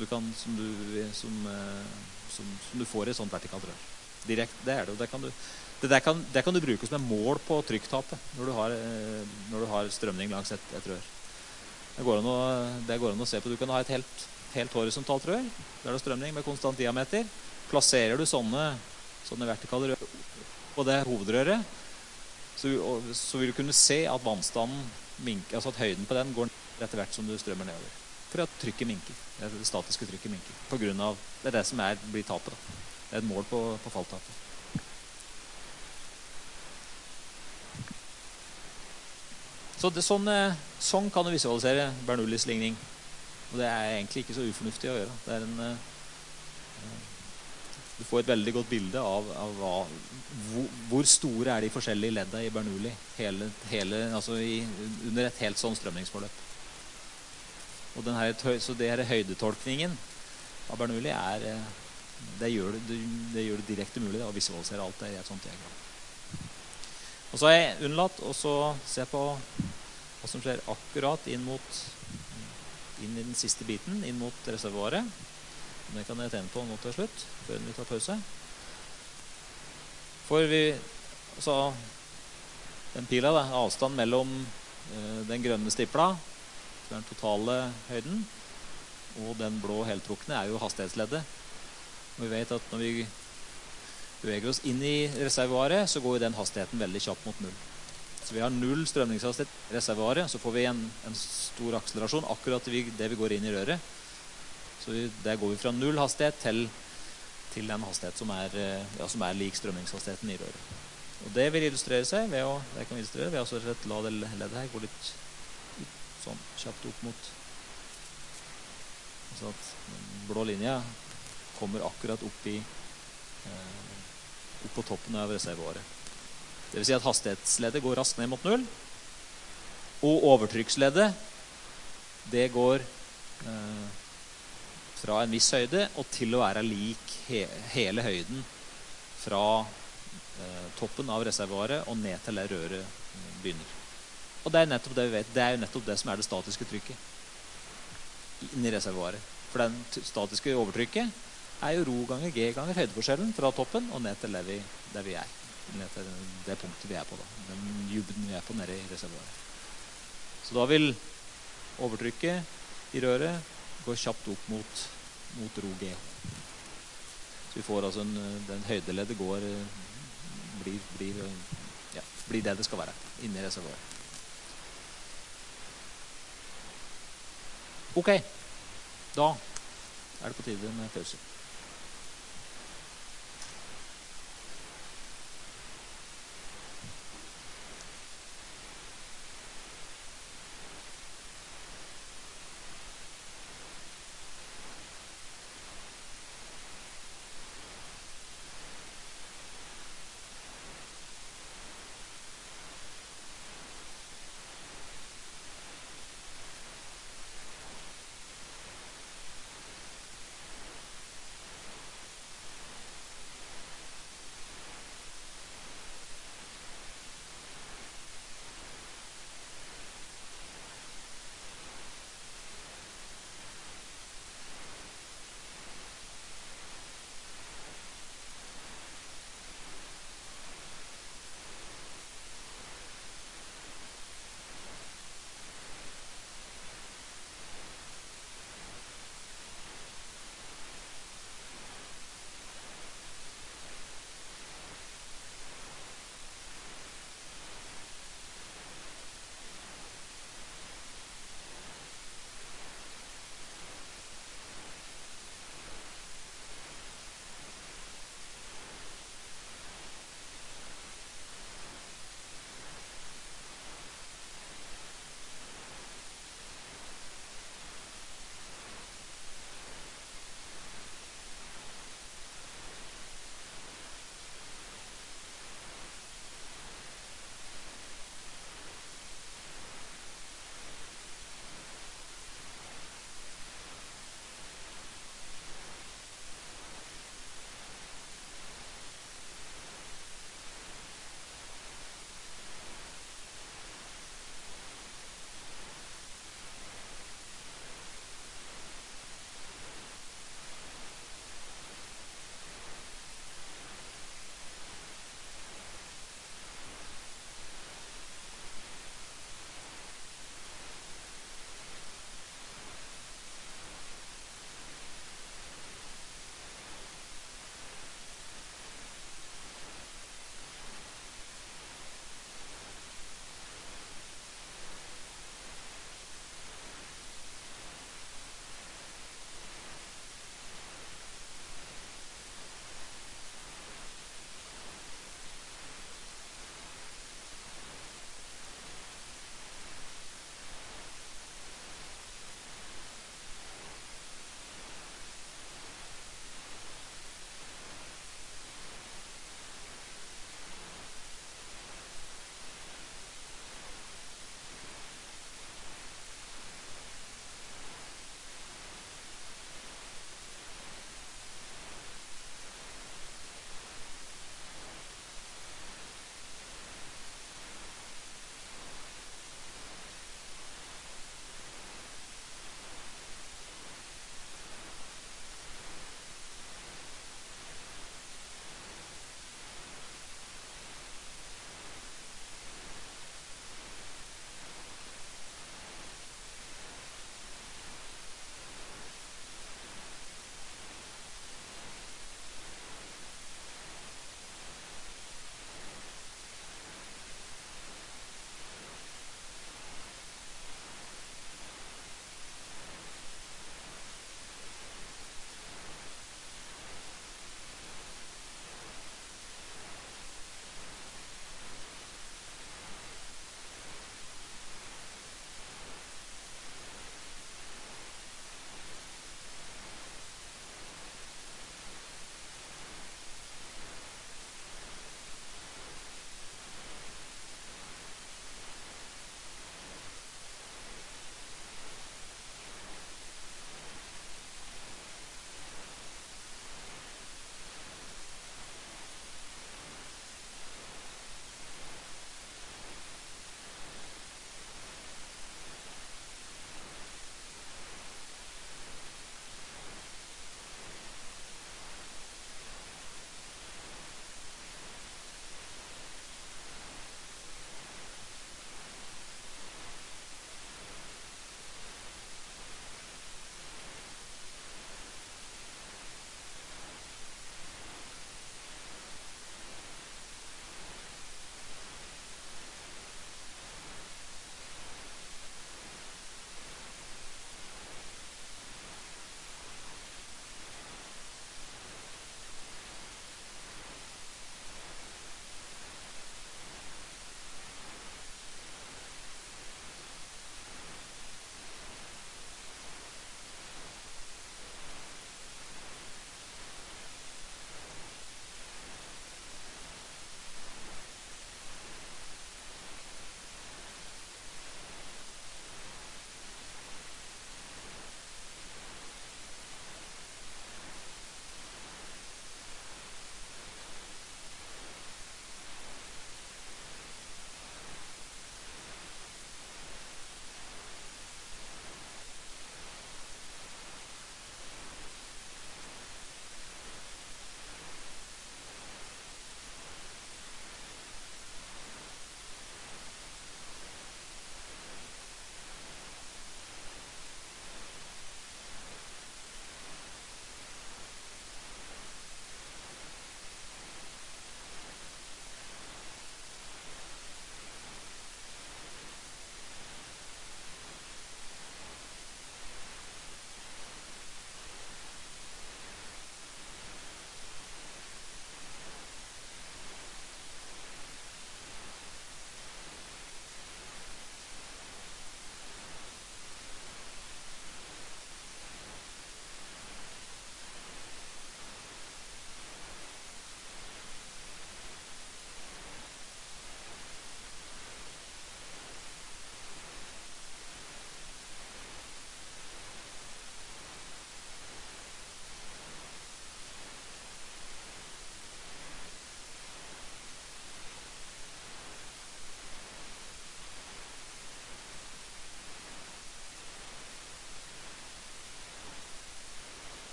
du får i et sånt vertikalt rør. Direkte, det er det. Det kan du bruke som en mål på trykktapet når du har strømning langs et rør. Det går an å se på. Du kan ha et helt horisontalt rør der det er strømning med konstant diameter. Plasserer du sånne vertikale rør på det hovedrøret, så vil du kunne se at vannstanden minker, altså at høyden på den går etter hvert som du strømmer nedover. For at trykket minker. Det statiske trykket minker. På grunn av, det er det som blir tapet da. Det er et mål på falltapet. Så sånn kan du visualisere Bernoullis ligning. Og det er egentlig ikke så ufornuftig å gjøre. Du får et veldig godt bilde av hvor store er de forskjellige leddene i Bernoulli under et helt sånn strømningsforløp. Og så det her høydetolkningen av Bernoulli det gjør det direkte mulig å visualisere alt det i et sånt diagram. Og så har jeg unnlatt å se på hva som skjer akkurat inn i den siste biten, inn mot reservoaret. Det kan jeg tenne på nå til slutt, før vi tar pause. For den pila, avstand mellom den grønne stipla, som er den totale høyden, og den blå heltrukne er jo hastighetsleddet. Og vi vet at når vi beveger oss inn i reservoaret, så går den hastigheten veldig kjapt mot null. Så vi har null strømningshastighet i reservoaret, så får vi en stor akselerasjon akkurat det vi går inn i røret. Så der går vi fra 0 hastighet til en hastighet som er lik strømningshastigheten i røret. Og det vil illustrere seg ved å, la det leddet her gå litt sånn kjapt opp mot, så at den blå linja kommer akkurat opp på toppen av reservoaret. Det vil si at hastighetsleddet går raskt ned mot 0, og overtrykksleddet, det går fra en viss høyde og til å være lik hele høyden fra toppen av reservoaret og ned til der røret begynner. Og det er nettopp det vi vet. Det er jo nettopp det som er det statiske trykket inn i reservoaret. For den statiske overtrykket er jo rho ganger g ganger høydeforskjellen fra toppen og ned til der vi er. Ned til det punktet vi er på da. Den dybden vi er på nede i reservoaret. Så da vil overtrykket i røret gå kjapt opp mot rho g. Så vi får altså den høydeleddet blir det det skal være inne i reservoaret. Ok, da er det på tide med pause.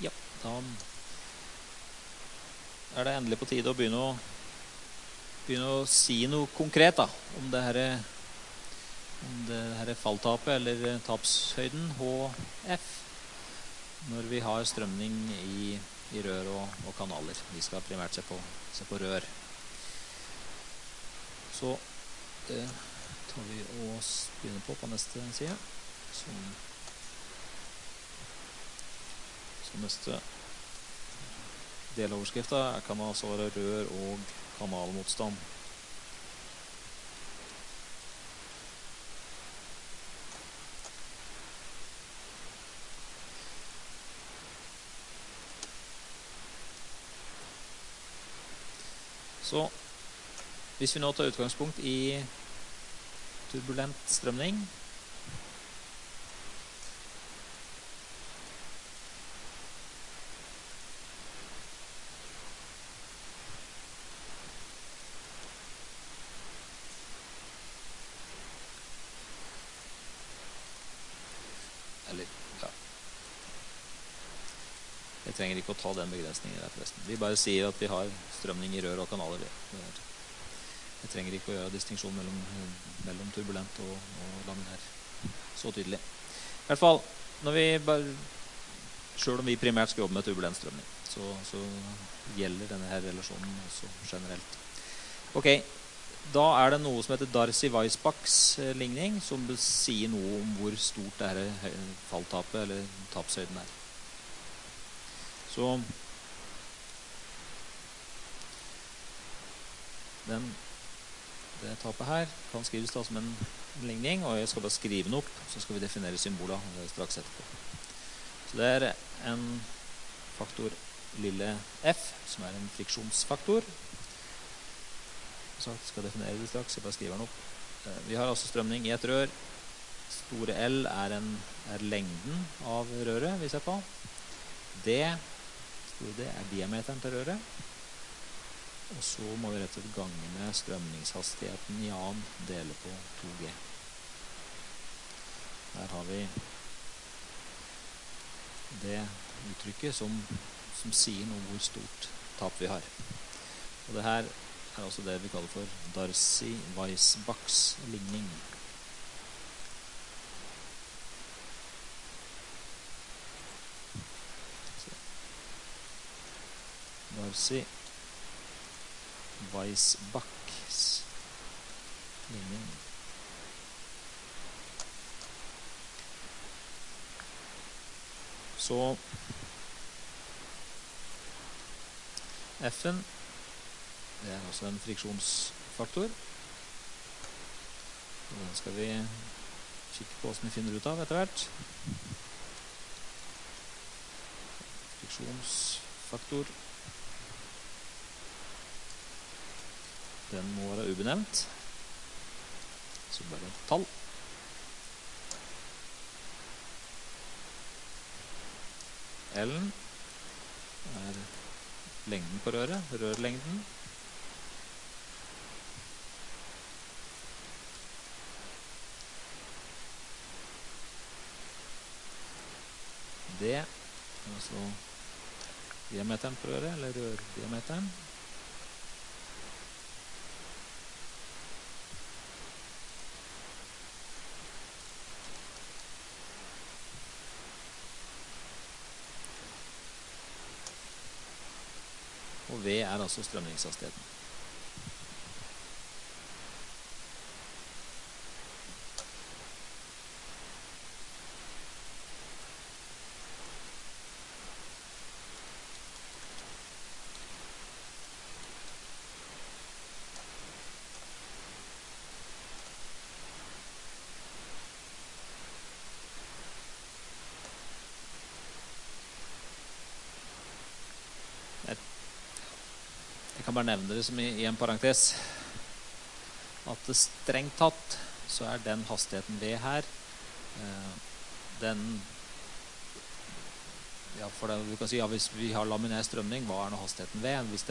Ja, da er det endelig på tide å begynne å si noe konkret da, om det her falltapet, eller tapshøyden, HF, når vi har strømning i rør og kanaler. Vi skal primært se på rør. Så det tar vi og begynner på neste side. Så neste deloverskrifta kan altså være rør og kanalmotstand. Så hvis vi nå tar utgangspunkt i turbulent strømning, eller ja, jeg trenger ikke å ta den begrensningen der forresten. Vi bare sier at vi har strømning i rør og kanaler. Jeg trenger ikke å gjøre distinksjon mellom turbulent og laminær så tydelig. I hvert fall, selv om vi primært skal jobbe med turbulent strømning, så gjelder denne her relasjonen også generelt. Ok, da er det noe som heter Darcy-Weisbachs ligning, som sier noe om hvor stort det her falltapet eller tapshøyden er. Så det tapet her kan skrives da som en ligning, og jeg skal bare skrive den opp, så skal vi definere symboler straks etterpå. Så det er en faktor lille f, som er en friksjonsfaktor. Så jeg skal definere det straks, jeg bare skriver den opp. Vi har altså strømning i et rør. Store L er lengden av røret vi ser på. Store D er diameteren til røret. Og så må vi rett og slett gange med strømningshastigheten i annen dele på 2G. Der har vi det uttrykket som sier noe om hvor stort tap vi har. Og det her er også det vi kaller for Darcy-Weisbachs ligning. Darcy-Weisbachs ligning. Så F-en, det er også en friksjonsfaktor. Og den skal vi kikke på hvordan vi finner ut av etter hvert. Friksjonsfaktor. Den må være ubenevnt. Så bare et tall. L-en er lengden på røret, rørlengden. D er altså diameteren på røret, eller rørdiameteren. Og V er altså strømningshastigheten. Jeg kan bare nevne det som i en parentes, at det strengt tatt så er den hastigheten V her, for det, vi kan si, hvis vi har laminær strømning, hva er nå hastigheten V? Hvis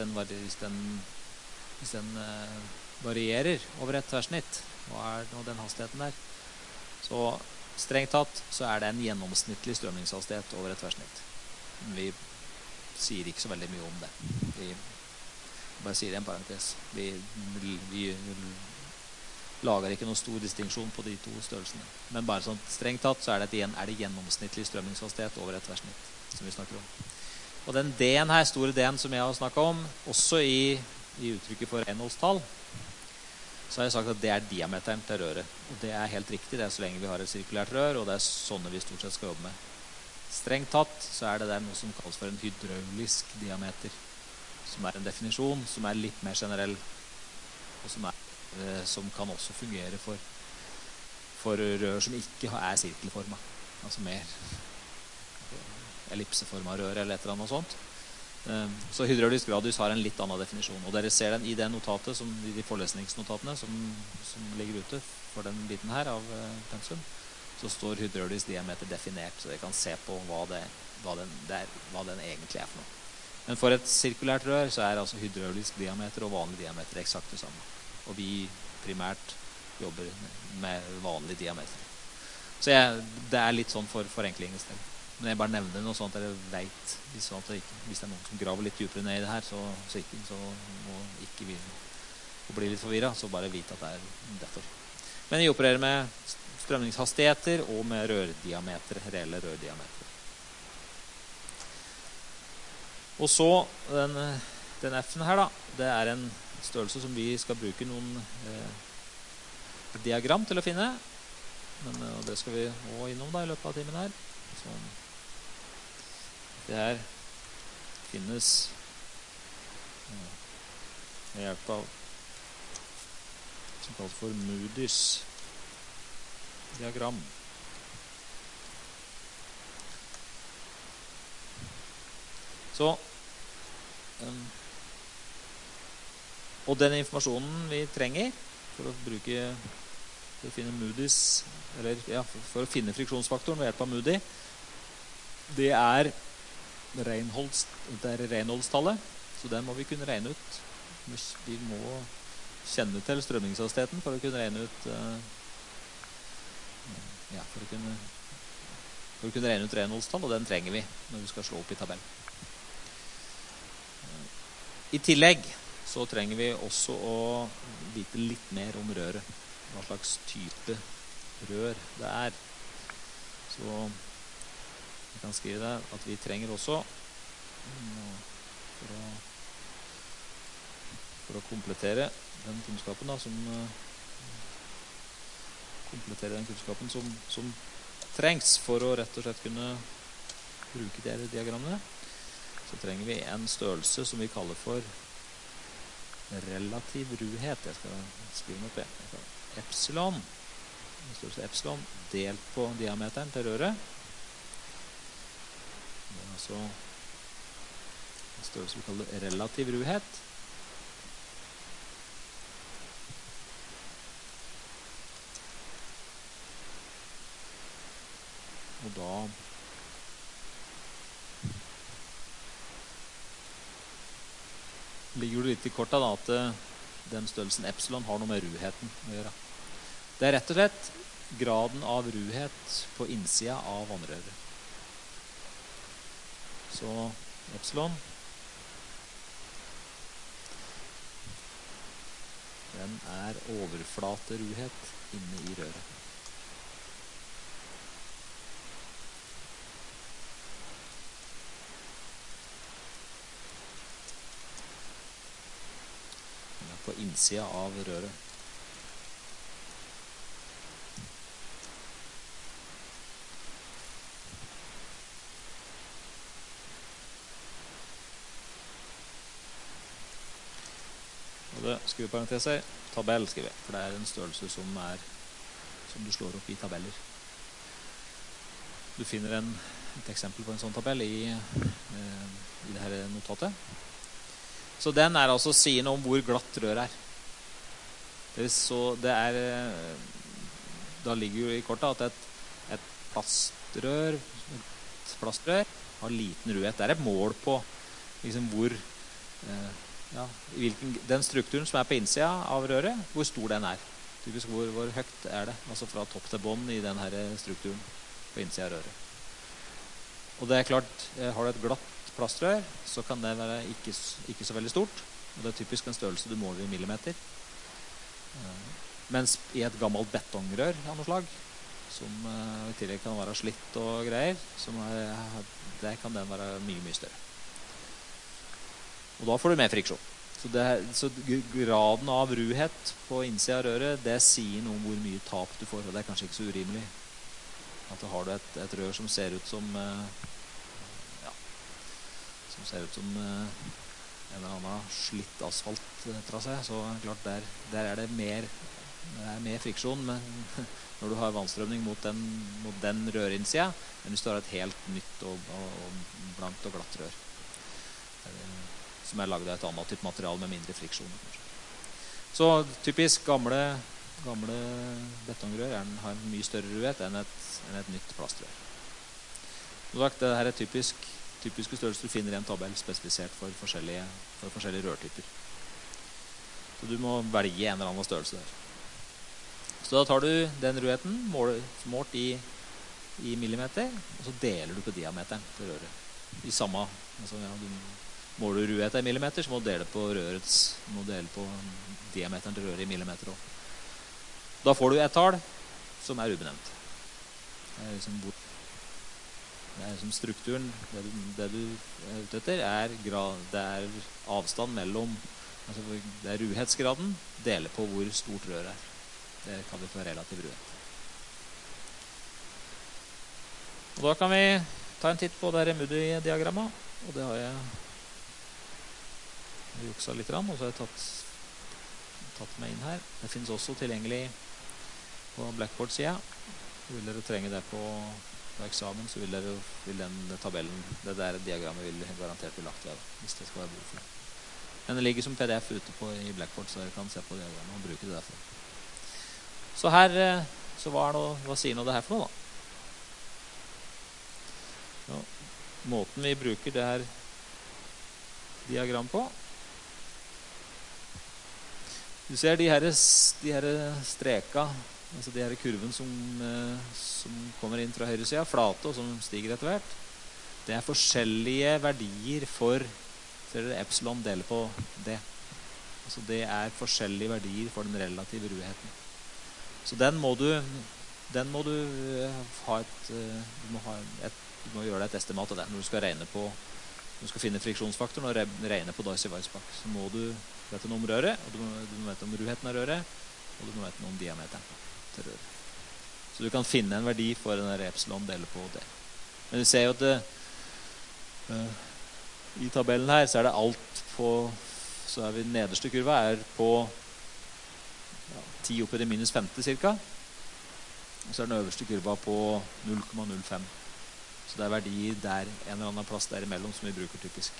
den varierer over et tverrsnitt, hva er nå den hastigheten der? Så strengt tatt så er det en gjennomsnittlig strømningshastighet over et tverrsnitt. Vi sier ikke så veldig mye om det. Vi bare sier det en parentes. Vi lager ikke noen stor distinksjon på de to størrelsene. Men bare sånn strengt tatt så er det gjennomsnittlig strømningshastighet over et tverrsnitt som vi snakker om. Og den D-en her, store D-en som jeg har snakket om, også i uttrykket for Reynolds-tall, så har jeg sagt at det er diameteren til røret. Og det er helt riktig, det er så lenge vi har et sirkulært rør, og det er sånne vi stort sett skal jobbe med. Strengt tatt så er det der noe som kalles for en hydraulisk diameter, som er en definisjon som er litt mer generell, og som kan også fungere for rør som ikke er sirkelformet, altså mer ellipseformet rør eller et eller annet sånt. Så hydraulisk radius har en litt annen definisjon, og dere ser den i det notatet, i de forelesningsnotatene som ligger ute for den biten her av pensum, så står hydraulisk diameter definert, så dere kan se på hva den egentlig er for noe. Men for et sirkulært rør så er altså hydraulisk diameter og vanlig diameter eksakt det samme. Og vi primært jobber med vanlig diameter. Så det er litt sånn for forenklingens del. Men jeg bare nevner noe sånt at dere vet, hvis det er noen som graver litt dypere ned i det her, så må ikke vi bli litt forvirret, så bare vite at det er derfor. Men vi opererer med strømningshastigheter og med rørdiameter, reelle rørdiameter. Og så den F-en her da, det er en størrelse som vi skal bruke noen diagram til å finne, og det skal vi også innom da i løpet av timen her. Så det her finnes med hjelp av som kalles for Moody's diagram. Så og den informasjonen vi trenger for å finne Moody's, eller ja, for å finne friksjonsfaktoren ved hjelp av Moody, det er Reynolds-tallet, så den må vi kunne regne ut. Vi må kjenne til strømningshastigheten for å kunne regne ut for å kunne regne ut Reynolds-tall, og den trenger vi når vi skal slå opp i tabell. I tillegg så trenger vi også å vite litt mer om røret, hva slags type rør det er. Så vi kan skrive det at vi trenger også for å komplettere den kunnskapen da, som trengs for å rett og slett kunne bruke de diagrammene, så trenger vi en størrelse som vi kaller for relativ ruhet. Jeg skal skrive den opp. Epsilon, størrelse epsilon delt på diameteren til røret. Det er altså en størrelse vi kaller relativ ruhet. Og da ligger det litt i kortet da, at den størrelsen epsilon har noe med ruheten å gjøre. Det er rett og slett graden av ruhet på innsida av vannrøret. Så epsilon, den er overflateruhet inne i røret. Den er på innsida av røret. Skrive parenteser, tabell skriver jeg, for det er en størrelse som du slår opp i tabeller. Du finner et eksempel på en sånn tabell i det her notatet. Så den er altså sier noe om hvor glatt rør er. Da ligger jo i kortet at et plastrør har liten ruhet. Det er et mål på liksom hvor den strukturen som er på innsida av røret, hvor stor den er. Typisk hvor høyt er det, altså fra topp til bånd i den her strukturen på innsida av røret. Og det klart, har du et glatt plastrør, så kan det være ikke så veldig stort. Og det typisk en størrelse du måler i millimeter. Mens i et gammelt betongrør av noe slag, som i tillegg kan være slitt og greier, det kan den være mye større. Og da får du mer friksjon. Så graden av ruhet på innsida av røret, det sier noe om hvor mye tap du får, og det er kanskje ikke så urimelig. At har du et rør som ser ut som en eller annen slitt asfalttrasse, så klart der det er mer friksjon når du har vannstrømning mot den rørinnsida, enn hvis du har et helt nytt og blankt og glatt rør som er laget av et annet type material med mindre friksjon. Så typisk gamle betongrør har en mye større ruhet enn et nytt plastrør. Som sagt, dette er typiske størrelser du finner i en tabell spesifisert for forskjellige rørtyper. Så du må velge en eller annen størrelse der. Så da tar du den ruheten målt i millimeter, og så deler du på diameteren til røret. Måler du ruheten i millimeter, så må du dele på diameteren til røret i millimeter også. Da får du et tall som er ubenevnt. Det er liksom strukturen. Det du er ute etter, det er avstand mellom, det er ruhetsgraden, dele på hvor stort røret er. Det kan vi få relativ ruhet. Og da kan vi ta en titt på det Moody-diagrammet, og det har jeg juksa litt, og så har jeg tatt meg inn her. Det finnes også tilgjengelig på Blackboard-sida. Vil dere trenge det på eksamen, så vil den tabellen, det der diagrammet vil garantert bli lagt ved, hvis det skal være bruk for det. Men det ligger som PDF ute i Blackboard, så dere kan se på diagrammet og bruke det derfor. Så her, hva sier nå det her for noe da? Ja, måten vi bruker det her diagram på. Du ser de her streka, altså de her kurven som kommer inn fra høyre siden, flate og som stiger etter hvert. Det er forskjellige verdier for, ser dere, epsilon deler på det. Altså det er forskjellige verdier for den relative ruheten. Så den må du gjøre deg et estimat av det når du skal regne på, når du skal finne friksjonsfaktoren og regne på Darcy-Weisbach. Så må du vite noe om røret, og du må vite om ruheten av røret, og du må vite noe om diameteren til røret. Så du kan finne en verdi for den der epsilon deler på det. Men du ser jo at i tabellen her så er det alt på, så er vi nederste kurva er på 10 opp i det minus 50 cirka. Og så er den øverste kurva på 0,05. Så det er verdier der, en eller annen plass der imellom som vi bruker typisk.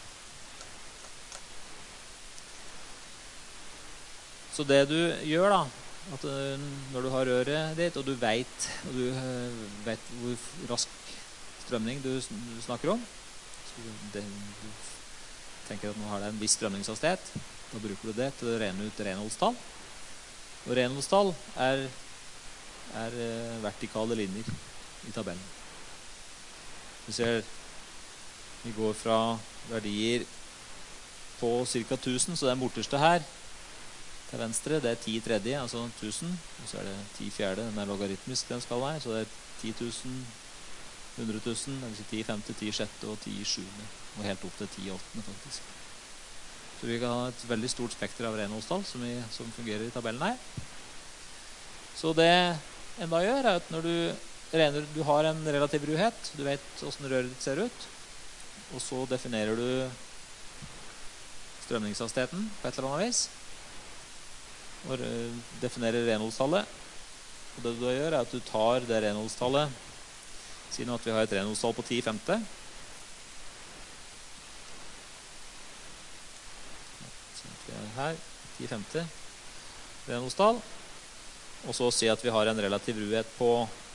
Så det du gjør da, at når du har røret ditt, og du vet hvor rask strømning du snakker om, så du tenker at nå har det en viss strømningshastighet, da bruker du det til å regne ut Reynolds-tall. Og Reynolds-tall er vertikale linjer i tabellen. Du ser, vi går fra verdier på ca. 1000, så den borteste her til venstre, det er 10 tredje, altså 1000, og så er det 10 fjerde, den er logaritmisk den skal være, så det er 10 000, 100 000, det vil si 10 femte, 10 sjette og 10 sjuende, og helt opp til 10 åttende faktisk. Så vi kan ha et veldig stort spekter av Reynolds-tall som fungerer i tabellen her. Så det en da gjør er at når du har en relativ ruhet, du vet hvordan røret ditt ser ut, og så definerer du strømningshastigheten på et eller annet vis, og definerer Reynolds-tallet. Og det du da gjør er at du tar det Reynolds-tallet, si nå at vi har et Reynolds-tall på 10 femte, her, 10 femte Reynolds-tall, og så si at vi har en relativ ruhet på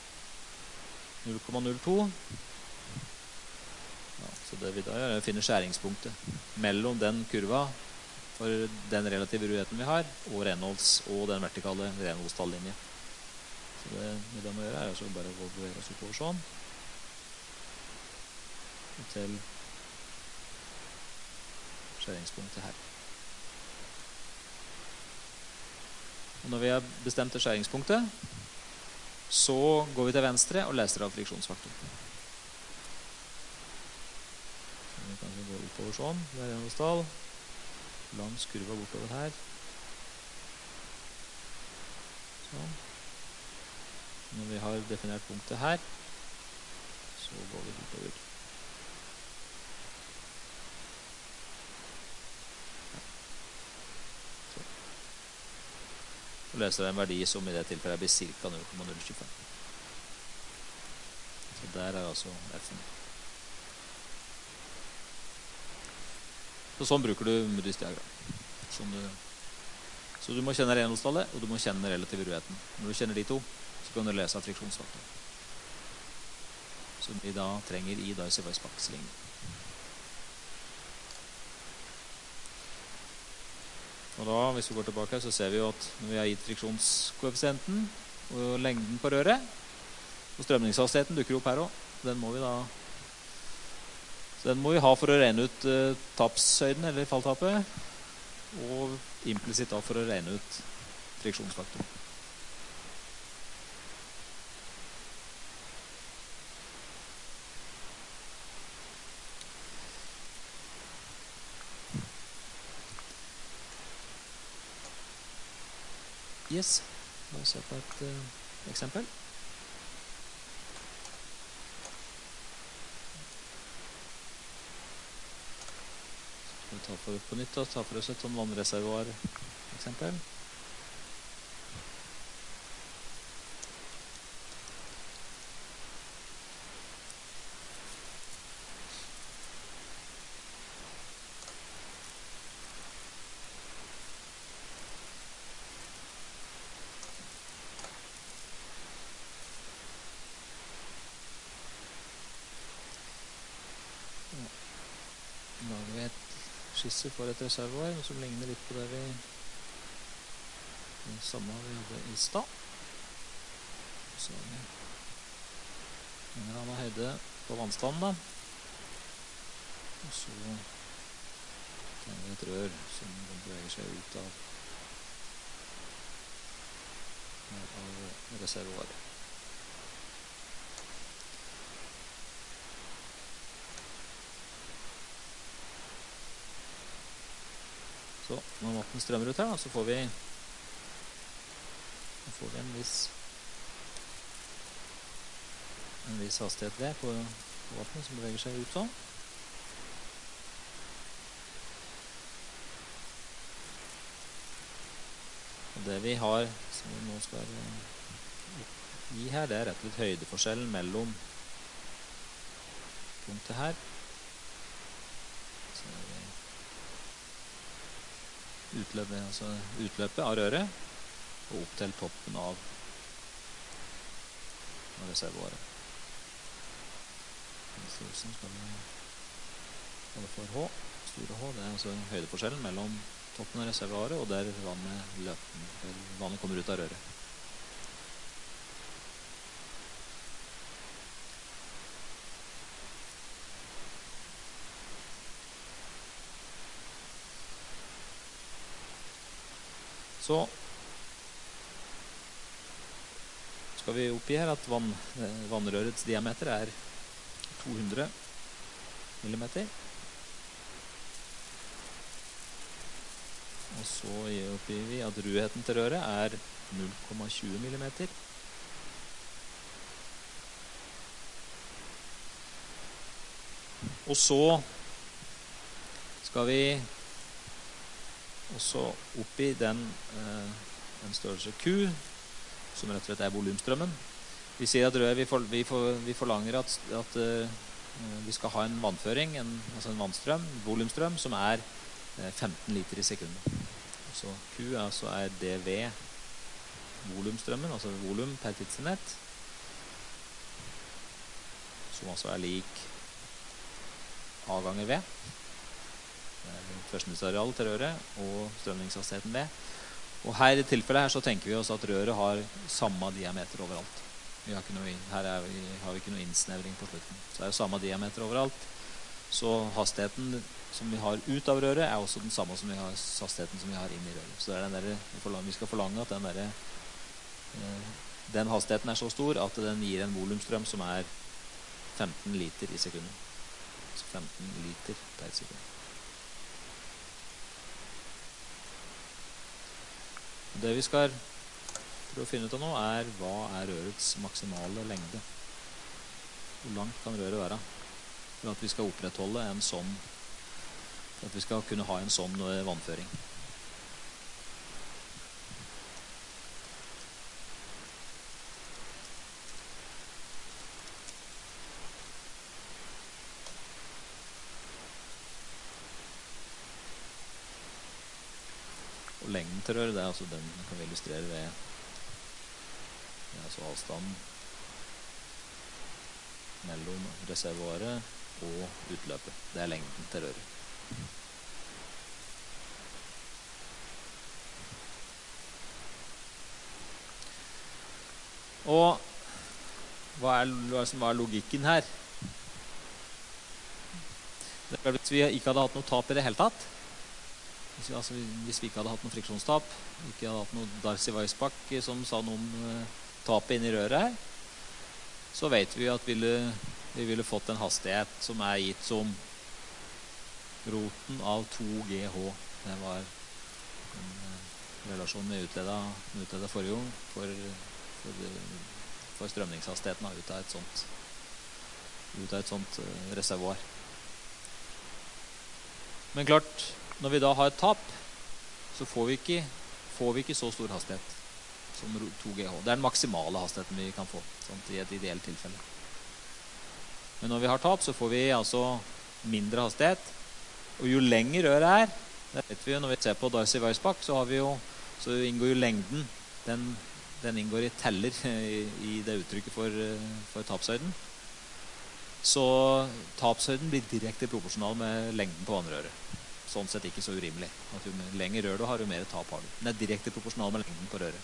0,02. Ja, så det vi da gjør er å finne skjæringspunktet mellom den kurva for den relative ruheten vi har, og Reynolds og den vertikale Reynolds-talllinje. Så det vi da må gjøre er altså bare å bevege oss oppover sånn. til skjæringspunktet her. Og når vi har bestemt det skjæringspunktet, så går vi til venstre og leser av friksjonsfaktor. Så vi kan gå oppover sånn, hver eneste stall. Langs kurva bortover her. Sånn. Når vi har definert punktet her, så går vi bortover. Så. Og leser en verdi som i det tilfellet blir ca. 0,025. Så der er altså F-en. Så sånn bruker du Moody's diagram. Så du må kjenne renholdstallet, og du må kjenne den relative ruheten. Når du kjenner de to, så kan du lese av friksjonsfaktor. Som vi da trenger i Dicey-Weisbach-ligningen. Og da, hvis vi går tilbake her, så ser vi jo at når vi har gitt friksjonskoeffisienten og lengden på røret, og strømningshastigheten dukker opp her også, den må vi ha for å regne ut tapshøyden, eller falltapet, og implisitt da for å regne ut friksjonsfaktor. Yes, la oss se på et eksempel. Så vi tar for på nytt og tar for oss et sånn vannreservoar eksempel. Lager vi et skisse for et reservoar som ligner litt på det samme vi hadde i stad. Så har vi en eller annen høyde på vannstanden da. Og så tegner vi et rør som beveger seg ut av reservoaret. Så når vannet strømmer ut her, så får vi en viss hastighet ved på vannet som beveger seg ut sånn. Og det vi har, som vi nå skal gi her, det er rett og slett høydeforskjellen mellom punktet her. Så er det utløpet av røret og opp til toppen av reservoaret. Størrelsen skal vi kalle for H. Store H, det er altså høydeforskjellen mellom toppen av reservoaret og der vannet kommer ut av røret. Så skal vi oppgi her at vannrørets diameter er 200 millimeter. Og så oppgir vi at ruheten til røret er 0,20 millimeter. Og så skal vi også oppgi den størrelse Q, som rett og slett er volumstrømmen. Vi sier at vi forlanger at vi skal ha en vannføring, altså en vannstrøm, volumstrøm, som er 15 liter i sekundet. Så Q er dV volumstrømmen, altså volum per tidsenhet, som altså er lik A ganger V. Det er førstningsareal til røret og strømningshastigheten V. Og her i tilfellet her så tenker vi oss at røret har samme diameter overalt. Her har vi ikke noe innsnevring på slutten. Så det er samme diameter overalt. Så hastigheten som vi har ut av røret er også den samme som hastigheten som vi har inn i røret. Så det er vi skal forlange at den hastigheten er så stor at den gir en volumstrøm som er 15 liter i sekundet. Så 15 liter per sekund. Det vi skal prøve å finne ut av nå er hva er rørets maksimale lengde. Hvor langt kan røret være for at vi skal opprettholde en sånn, for at vi skal kunne ha en sånn vannføring. Og lengden til røret, det er altså den kan vi illustrere ved altså avstanden mellom reservoaret og utløpet. Det er lengden til røret. Og hva er logikken her? Hvis vi ikke hadde hatt noe tap i det hele tatt, hvis vi ikke hadde hatt noe friksjonstap, ikke hadde hatt noe Darcy-Weisbach som sa noe om tapet inn i røret her, så vet vi at vi ville fått en hastighet som er gitt som roten av 2GH. Det var en relasjon vi utledet forrige gang for strømningshastigheten ut av et sånt reservoar. Men klart, når vi da har et tap, så får vi ikke så stor hastighet som 2GH. Det er den maksimale hastigheten vi kan få, sånn, i et ideelt tilfelle. Men når vi har tap, så får vi altså mindre hastighet. Og jo lenger røret er, det vet vi jo når vi ser på Darcy-Weisbach, så inngår jo lengden, den inngår i teller i det uttrykket for tapshøyden. Så tapshøyden blir direkte proporsjonal med lengden på vannrøret. Sånn sett ikke så urimelig. At jo lenger rør du har, jo mer tap har du. Den er direkte proporsjonal med lengden på røret.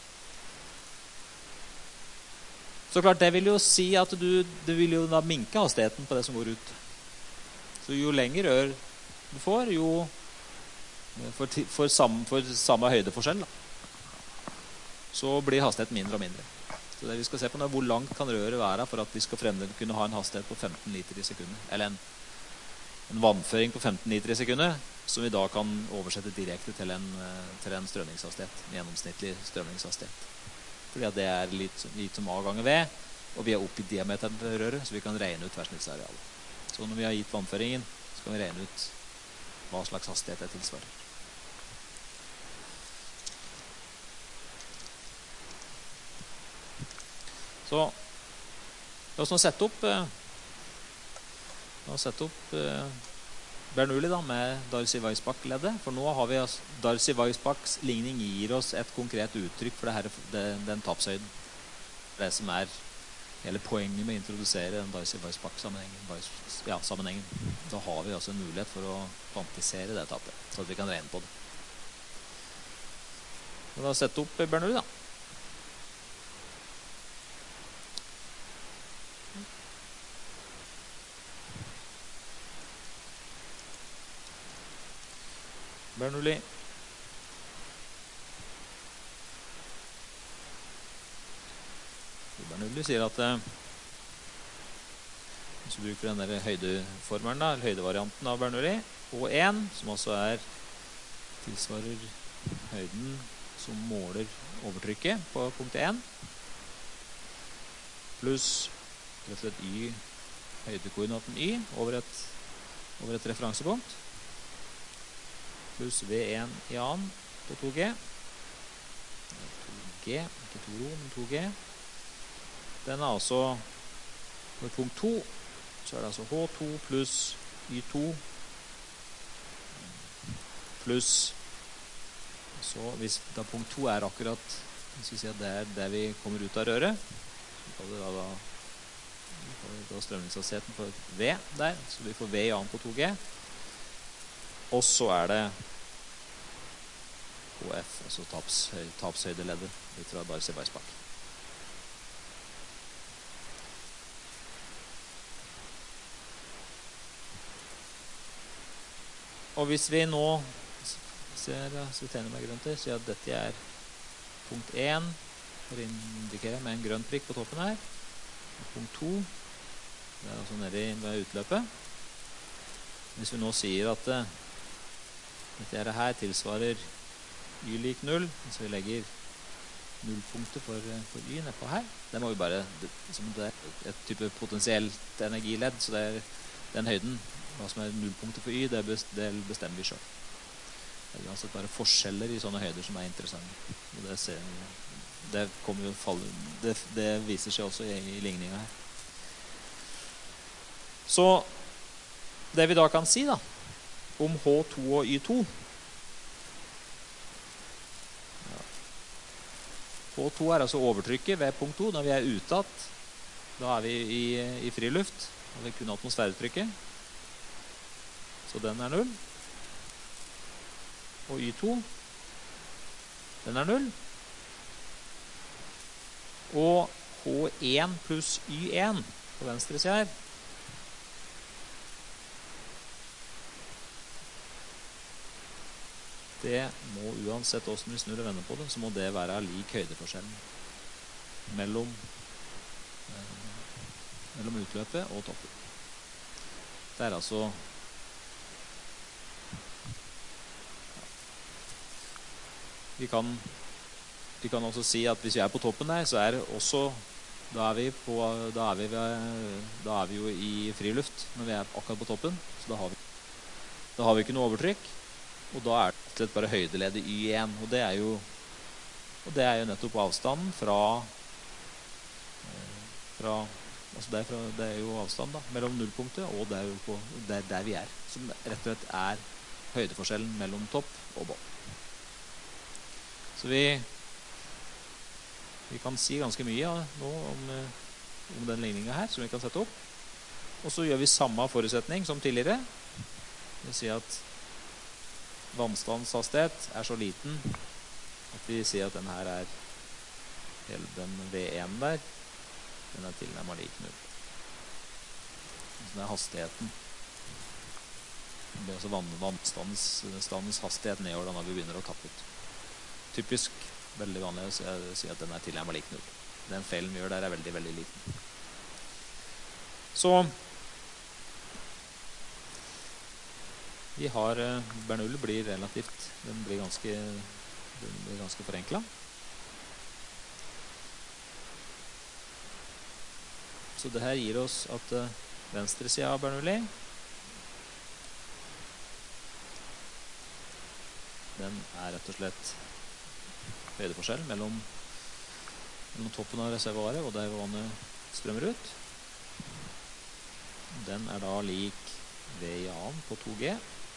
Så klart, det vil jo si at det vil jo da minke hastigheten på det som går ut. Så jo lenger rør du får, jo for samme høydeforskjell, da, så blir hastigheten mindre og mindre. Så det vi skal se på nå er hvor langt kan røret være for at vi skal kunne ha en hastighet på 15 liter i sekundet. Eller en vannføring på 15 liter i sekundet, som vi da kan oversette direkte til en strømningshastighet, en gjennomsnittlig strømningshastighet. Fordi at det er litt som A ganger V, og vi er oppe i diameteren til røret, så vi kan regne ut tverrsnittsarealet. Så når vi har gitt vannføringen, så kan vi regne ut hva slags hastighet det tilsvarer. Så la oss nå sette opp Bernoulli da, med Darcy-Weisbach-leddet. For nå har vi Darcy-Weisbachs ligning gir oss et konkret uttrykk for den tapshøyden. Det som er hele poenget med å introdusere den Darcy-Weisbach-sammenhengen. Da har vi altså en mulighet for å kvantisere det tapet, så at vi kan regne på det. Så da sette opp Bernoulli da. Bernoulli. Bernoulli sier at hvis vi bruker den der høydeformelen da, eller høydevarianten av Bernoulli, O1, som også tilsvarer høyden som måler overtrykket på punkt 1, pluss rett og slett y, høydekoordinaten y, over et referansepunkt, pluss V1 i annen på 2G. 2G, ikke 2 rho, men 2G. Den er altså, for punkt 2, så er det altså H2 pluss Y2 pluss, så hvis da punkt 2 er akkurat, hvis vi sier at det er der vi kommer ut av røret, så kaller vi da strømningshastigheten for V der, så vi får V i annen på 2G. Og så er det HF, altså tapshøydeleddet fra Darcy-Weisbach. Og hvis vi nå ser, så vi tegner med grønt til, så at dette er punkt 1, for å indikere med en grønn prikk på toppen her. Og punkt 2, det er altså nede ved utløpet. Hvis vi nå sier at dette her tilsvarer y lik 0, så vi legger nullpunktet for y nedpå her. Det må vi bare, det er et type potensielt energiledd, så det er den høyden, hva som er nullpunktet for y, det bestemmer vi selv. Det er altså bare forskjeller i sånne høyder som er interessante. Og det viser seg også i ligningen her. Så det vi da kan si da, om H2 og Y2, H2 er altså overtrykket ved punkt 2. Når vi er utsatt, da er vi i friluft. Da har vi kun atmosfæretrykket. Så den er 0. Og Y2, den er 0. Og H1 pluss Y1 på venstre side her, det må uansett hvordan vi snur og vender på det, så må det være lik høydeforskjellen mellom utløpet og toppen. Det er altså vi kan også si at hvis vi er på toppen der, så er det også da er vi jo i friluft når vi er akkurat på toppen, så da har vi ikke noe overtrykk. Og da er det bare høydeleddet Y1, og det er jo nettopp avstanden altså det er jo avstanden da, mellom nullpunktet og der vi er, som rett og slett er høydeforskjellen mellom topp og bånd. Så vi kan si ganske mye nå om den ligningen her, som vi kan sette opp. Og så gjør vi samme forutsetning som tidligere. Det vil si at vannstandshastighet er så liten at vi sier at den her er hele den V1 der, den er tilnærmet lik 0. Så det er hastigheten. Det er altså vannstandens hastighet nedover når vi begynner å tappe ut. Typisk, veldig vanlig å si at den er tilnærmet lik 0. Den feilen vi gjør der er veldig, veldig liten. Så vi har Bernoulli blir relativt, den blir ganske forenklet. Så det her gir oss at venstre siden av Bernoulli, den er rett og slett høydeforskjell mellom toppen av reservoaret og der vannet strømmer ut. Den er da lik V1 på 2G.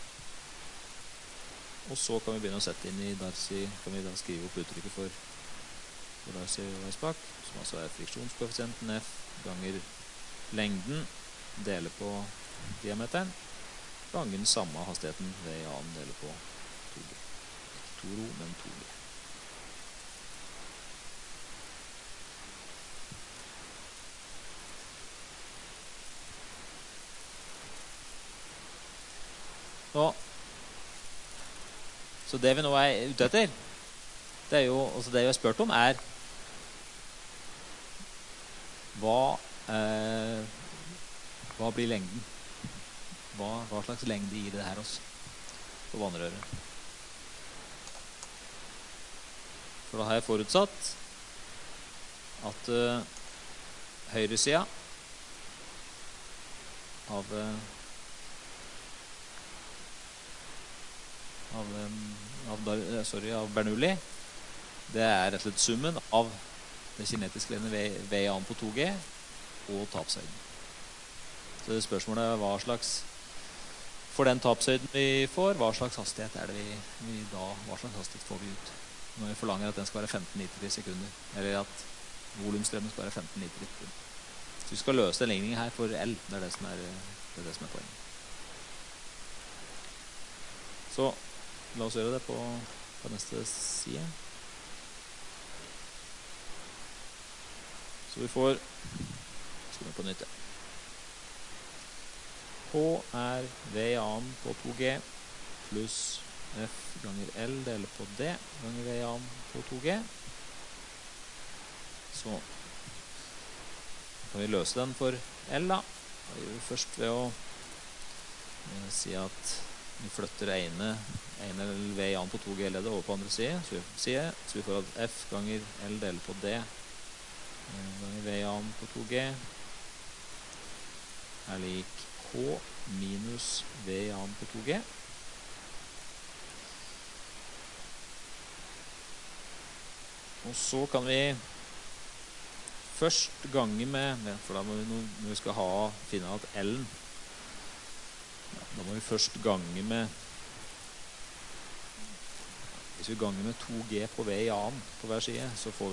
Og så kan vi begynne å sette inn i Darcy, kan vi da skrive opp uttrykket for Darcy-Weisbach, som altså er friksjonskoeffisienten F ganger lengden, deler på diameteren, ganger den samme hastigheten V1 deler på 2G. Ikke 2 rho, men 2G. Så det vi nå er ute etter, det er jo, altså det jeg har spurt om er hva blir lengden? Hva slags lengde gir det her oss på vannrøret? For da har jeg forutsatt at høyresiden av Bernoulli, det er rett og slett summen av det kinetiske leddet V1 på 2G og tapshøyden. Så det spørsmålet er hva slags, for den tapshøyden vi får, hva slags hastighet er det hva slags hastighet får vi ut? Når vi forlanger at den skal være 15 liter i sekunder, eller at volumstrømmen skal være 15 liter i sekunder. Så vi skal løse den ligningen her for L, det er det som er poenget. Så la oss gjøre det på neste side. Så vi får, skal vi på nytt, H er V1 på 2G pluss F ganger L deler på D ganger V annen på 2G. Så kan vi løse den for L da. Da gjør vi først ved å si at vi flytter ene V annen på 2G-leddet over på andre side. Så vi får at F ganger L deler på D ganger V annen på 2G er lik K minus V annen på 2G. Og så kan vi først gange med, for da må vi, når vi skal finne at L-en, da må vi først gange med, hvis vi ganger med 2G på V i annen på hver side, så får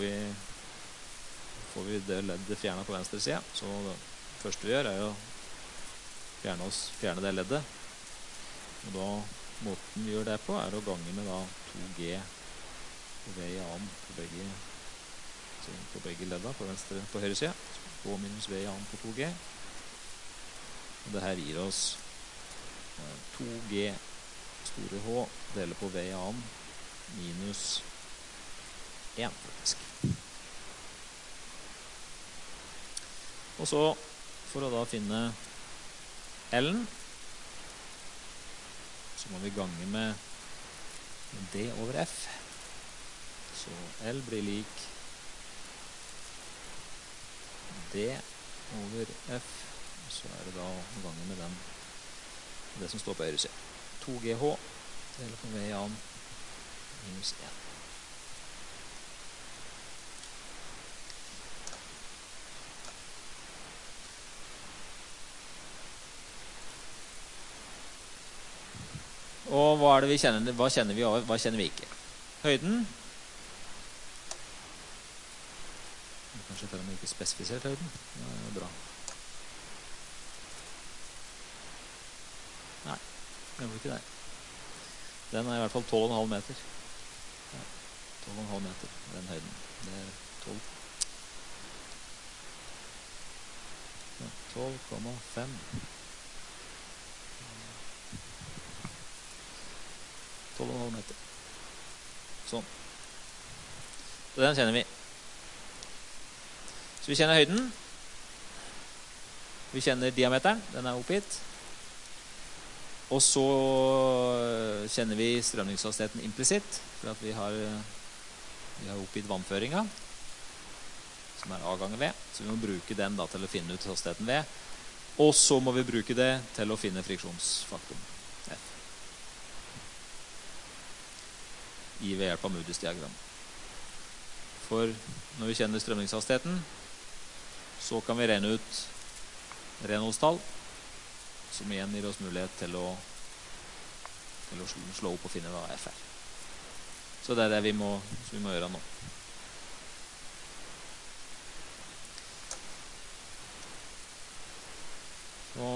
vi det leddet fjernet på venstre side. Så det første vi gjør er å fjerne det leddet. Og da, måten vi gjør det på er å gange med da 2G på V i annen på begge ledda på høyre side. K minus V i annen på 2G. Og det her gir oss 2G store H deler på V i annen minus 1 faktisk. Og så, for å da finne L-en, så må vi gange med D over F. Så L blir lik D over F, og så er det da å gange med det som står på høyre side. 2GH deler på V i annen minus 1. Og hva er det vi kjenner? Hva kjenner vi over? Hva kjenner vi ikke? Høyden. Kanskje til og med ikke spesifisert høyden. Det er bra. Nei, det blir ikke det. Den er i hvert fall 12,5 meter. Ja, 12,5 meter, den høyden. Det er 12. Ja, 12,5. 12,5 meter. Sånn. Så den kjenner vi. Så vi kjenner høyden. Vi kjenner diameteren. Den er oppgitt. Og så kjenner vi strømningshastigheten implisitt, for at vi har oppgitt vannføringa, som er A ganger V. Så vi må bruke den da til å finne ut hastigheten V. Og så må vi bruke det til å finne friksjonsfaktoren F. I ved hjelp av Moody's diagram. For når vi kjenner strømningshastigheten, så kan vi regne ut renholdstall, som igjen gir oss mulighet til å slå opp og finne hva F er. Så det er det vi må gjøre nå. Så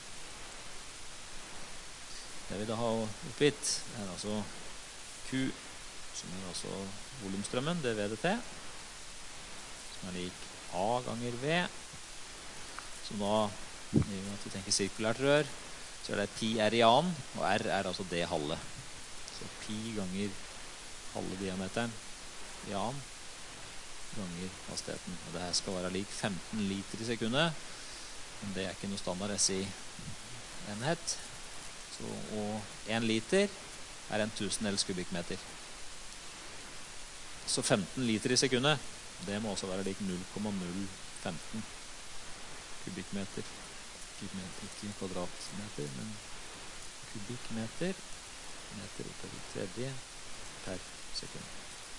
det vi da har oppgitt er altså Q, som er altså volumstrømmen, det er VDT, som er lik A ganger V, som da, at vi tenker sirkulært rør, så er det pi R i annen, og R er altså det halve. Så pi ganger halve diameteren i annen, ganger hastigheten. Og det her skal være lik 15 liter i sekundet, men det er ikke noe standard SI-enhet. Og 1 liter er 1000 kubikkmeter. Så 15 liter i sekundet, det må også være lik 0,015 kubikkmeter. Ikke kvadratmeter, men kubikkmeter. Meter oppover tredje per sekund.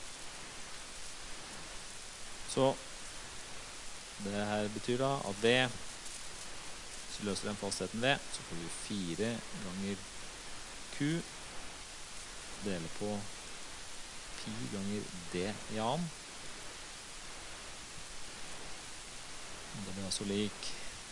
Så det her betyr da at V, hvis vi løser den fastheten V, så får vi 4 ganger Q dele på pi ganger D i annen. Det blir altså lik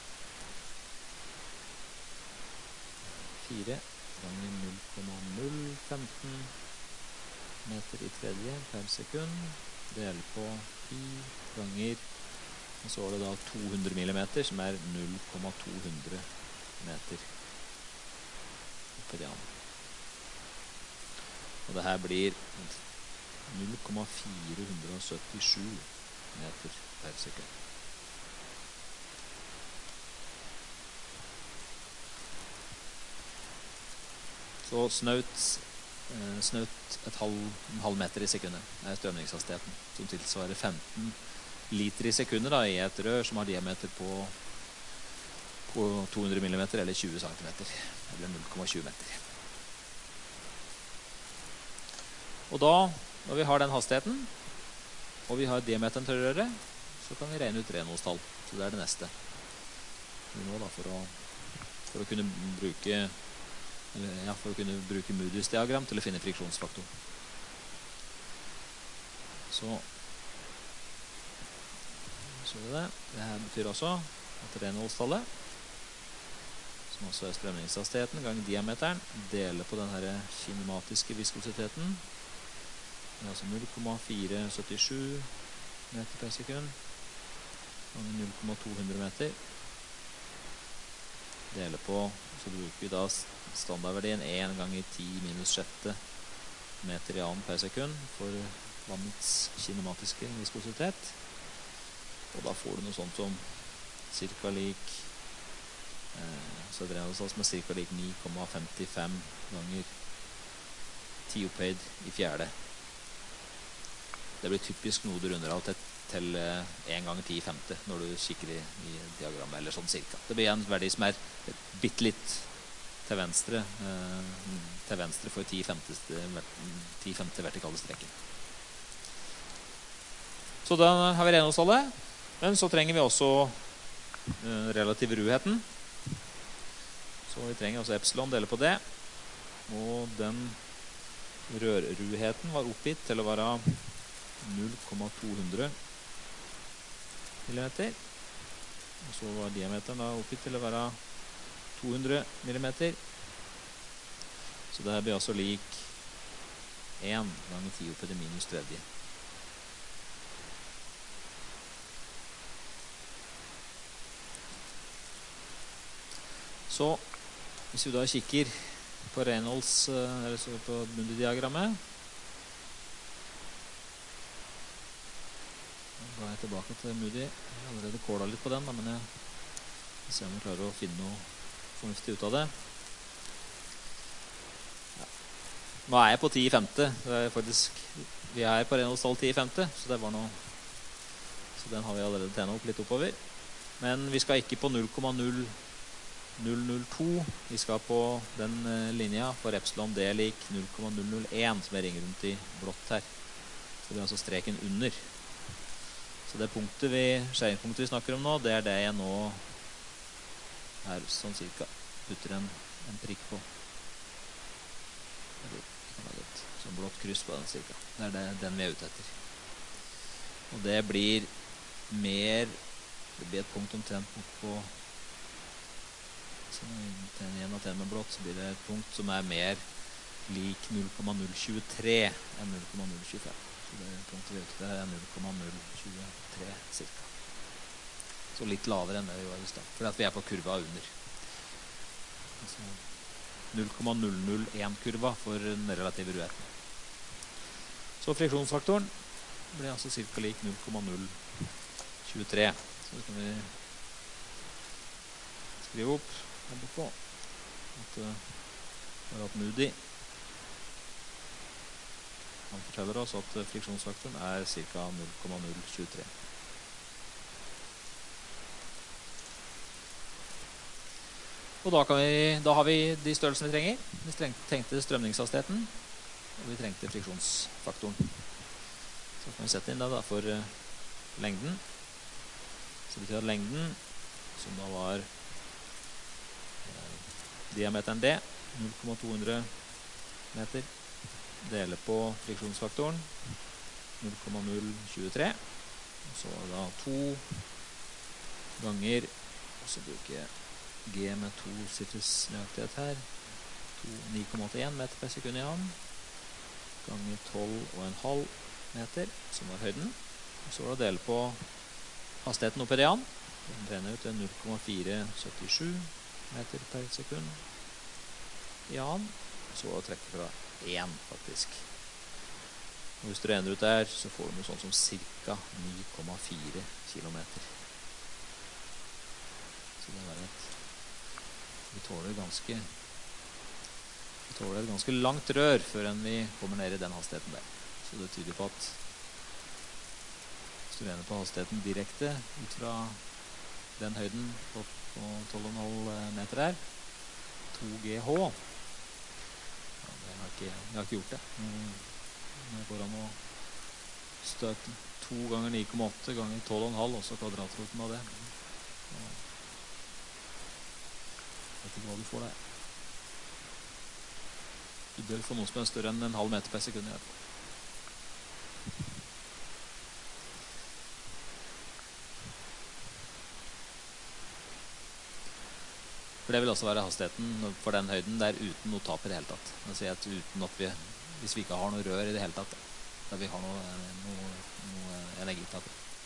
4 ganger 0,015 meter i tredje per sekund, dele på pi ganger, og så er det da 200 millimeter, som er 0,200 meter oppi det andre. Og det her blir 0,477 meter per sekund. Så snaut en halv meter i sekundet er strømningshastigheten, som tilsvarer 15 liter i sekundet da, i et rør som har diameter på 200 mm eller 20 cm, eller 0,20 meter. Og da, når vi har den hastigheten, og vi har diameteren til røret, så kan vi regne ut Reynolds-tall. Så det er det neste. Nå da, for å kunne bruke Moody's diagram til å finne friksjonsfaktoren. Så det her betyr også at Reynolds-tallet, som også er strømningshastigheten gang diameteren, deler på den her kinematiske viskositeten. Det er altså 0,477 meter per sekund ganger 0,200 meter. Deler på, så bruker vi da standardverdien 1 ganger 10 minus 6 meter i annen per sekund for vannets kinematiske viskositet. Og da får du noe sånt som cirka lik, så er det Reynolds som er cirka lik 9,55 ganger 10 opphøyd i fjerde. Det blir typisk noe du runder av til 1 ganger 10 i femte når du kikker i diagrammet, eller sånn cirka. Det blir en verdi som er bitte litt til venstre for 10 femte vertikale strekken. Så da har vi Reynolds-tallet, men så trenger vi også relativ ruheten. Så vi trenger også epsilon, deler på det. Og den rørruheten var oppgitt til å være 0,200 millimeter. Og så var diameteren da oppgitt til å være 200 millimeter. Så det her blir altså lik 1 ganger 10 opphøyd minus tredje. Så hvis vi da kikker på Reynolds, eller så på Moody-diagrammet, da går jeg tilbake til Moody. Jeg har allerede kålet litt på den, men jeg ser om vi klarer å finne noe fornuftig ut av det. Ja. Nå er jeg på 10 i femte. Vi er på Reynolds tall 10 i femte, så det var noe. Så den har vi allerede tegnet opp litt oppover. Men vi skal ikke på 0,002. Vi skal på den linja for epsilon d lik 0,001 som jeg ringer rundt i blått her. Så det er altså streken under. Så det skjæringspunktet vi snakker om nå, det er det jeg nå her sånn cirka putter en prikk på. Sånn blått kryss på den cirka. Det er den vi er ute etter. Og det blir et punkt omtrent på en av ten med blått, så blir det et punkt som er mer lik 0,023 enn 0,025. Så det punktet vi er ute etter er 0,023 cirka. Så litt lavere enn det vi var i sted, fordi at vi er på kurva under. Altså 0,001 kurva for den relative ruheten. Så friksjonsfaktoren blir altså cirka lik 0,023. Så det kan vi skrive opp her bortpå at Moody han forteller oss at friksjonsfaktoren er cirka 0,023. Og da har vi de størrelsene vi trenger. Vi trengte strømningshastigheten, og vi trengte friksjonsfaktoren. Så kan vi sette inn det da for lengden. Så det betyr at lengden, som da var diameteren D, 0,200 meter, deler på friksjonsfaktoren 0,023. Og så er det da 2 ganger, og så bruker jeg G med 2 siffers nøyaktighet her, 9,81 meter per sekund i annen, ganger 12,5 meter, som var høyden. Og så er det å dele på hastigheten oppe i annen. Den regner ut til 0,477 meter per sekund i annen, så trekke fra 1 faktisk. Og hvis du regner ut der, så får du noe sånt som cirka 9,4 kilometer. Så det er vi tåler et ganske langt rør før enn vi kommer ned i den hastigheten der. Så det tyder på at hvis du regner på hastigheten direkte ut fra den høyden på 12,5 meter der, 2 GH, ja, jeg har ikke gjort det. Det går an å støte 2 ganger 9,8 ganger 12,5, også kvadratroten av det. Jeg vet ikke hva du får der. Du bør få noe som er større enn en halv meter per sekund i hvert fall. For det vil også være hastigheten for den høyden der uten noe tap i det hele tatt. Det vil si at uten at hvis vi ikke har noe rør i det hele tatt, der vi har noe energitap.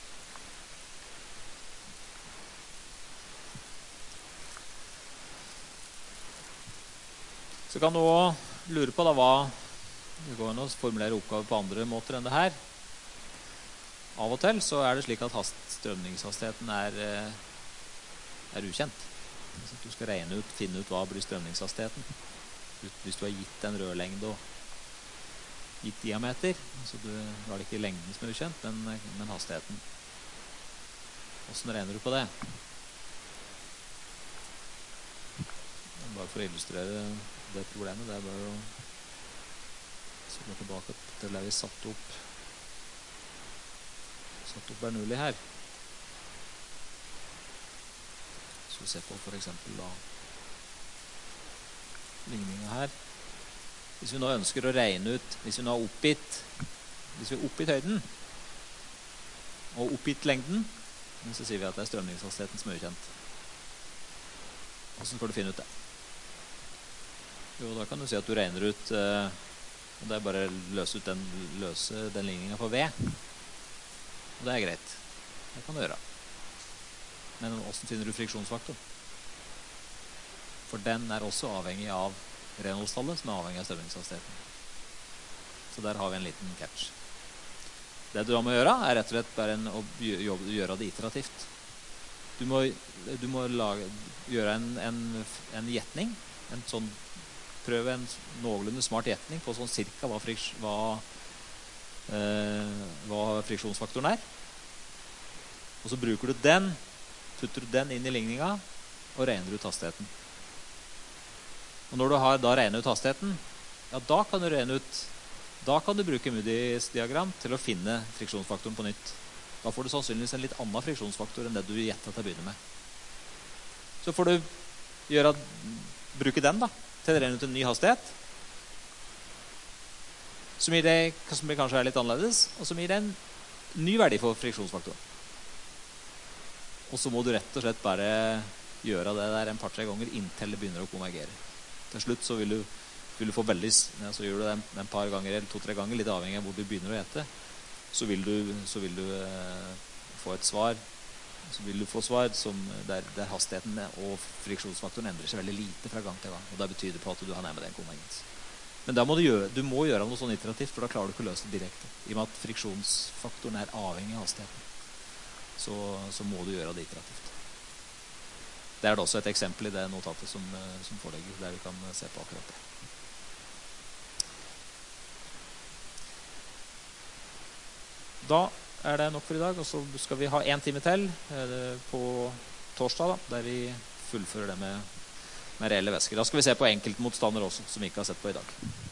Så kan du også lure på da hva det går an å formulere oppgaver på andre måter enn det her. Av og til så er det slik at strømningshastigheten er ukjent. Så du skal finne ut hva blir strømningshastigheten. Hvis du har gitt en rørlengde og gitt diameter, så da er det ikke lengden som er ukjent, men hastigheten. Hvordan regner du på det? Bare for å illustrere det problemet, det er bare å gå tilbake til det vi satt opp Bernoulli her. Så vi ser på for eksempel da ligningen her. Hvis vi nå ønsker å regne ut, hvis vi har oppgitt høyden og oppgitt lengden, så sier vi at det er strømningshastigheten som er ukjent. Hvordan skal du finne ut det? Jo, da kan du si at du regner ut, og det er bare løse den ligningen på V. Og det er greit. Det kan du gjøre. Men hvordan finner du friksjonsfaktor? For den er også avhengig av Reynolds-tallet, som er avhengig av strømningshastigheten. Så der har vi en liten catch. Det du da må gjøre, er rett og slett bare å gjøre det iterativt. Du må gjøre en gjetning, prøve en noenlunde smart gjetning på sånn cirka hva friksjonsfaktoren er. Og så putter du den inn i ligninga og regner ut hastigheten. Og når du har da regnet ut hastigheten, ja, da kan du bruke Moody's diagram til å finne friksjonsfaktoren på nytt. Da får du sannsynligvis en litt annen friksjonsfaktor enn det du gjettet til å begynne med. Så får du bruke den da, til å regne ut en ny hastighet, som kanskje er litt annerledes, og som gir deg en ny verdi for friksjonsfaktoren. Og så må du rett og slett bare gjøre det der en par-tre ganger inntil det begynner å konvergere. Til slutt så vil du få veldig, så gjør du det en par ganger eller 2-3 ganger, litt avhengig av hvor du begynner å gjette, så vil du få et svar, der hastigheten og friksjonsfaktoren endrer seg veldig lite fra gang til gang, og det betyder på at du har nærmere en konvergens. Men da må du må gjøre noe sånn iterativt, for da klarer du ikke å løse det direkte. I og med at friksjonsfaktoren er avhengig av hastigheten, så må du gjøre det iterativt. Det er også et eksempel i det notatet som forelegger, der du kan se på akkurat det. Da er det nok for i dag, og så skal vi ha 1 time til på torsdag, der vi fullfører det med reelle væsker. Da skal vi se på enkeltmotstander også, som vi ikke har sett på i dag.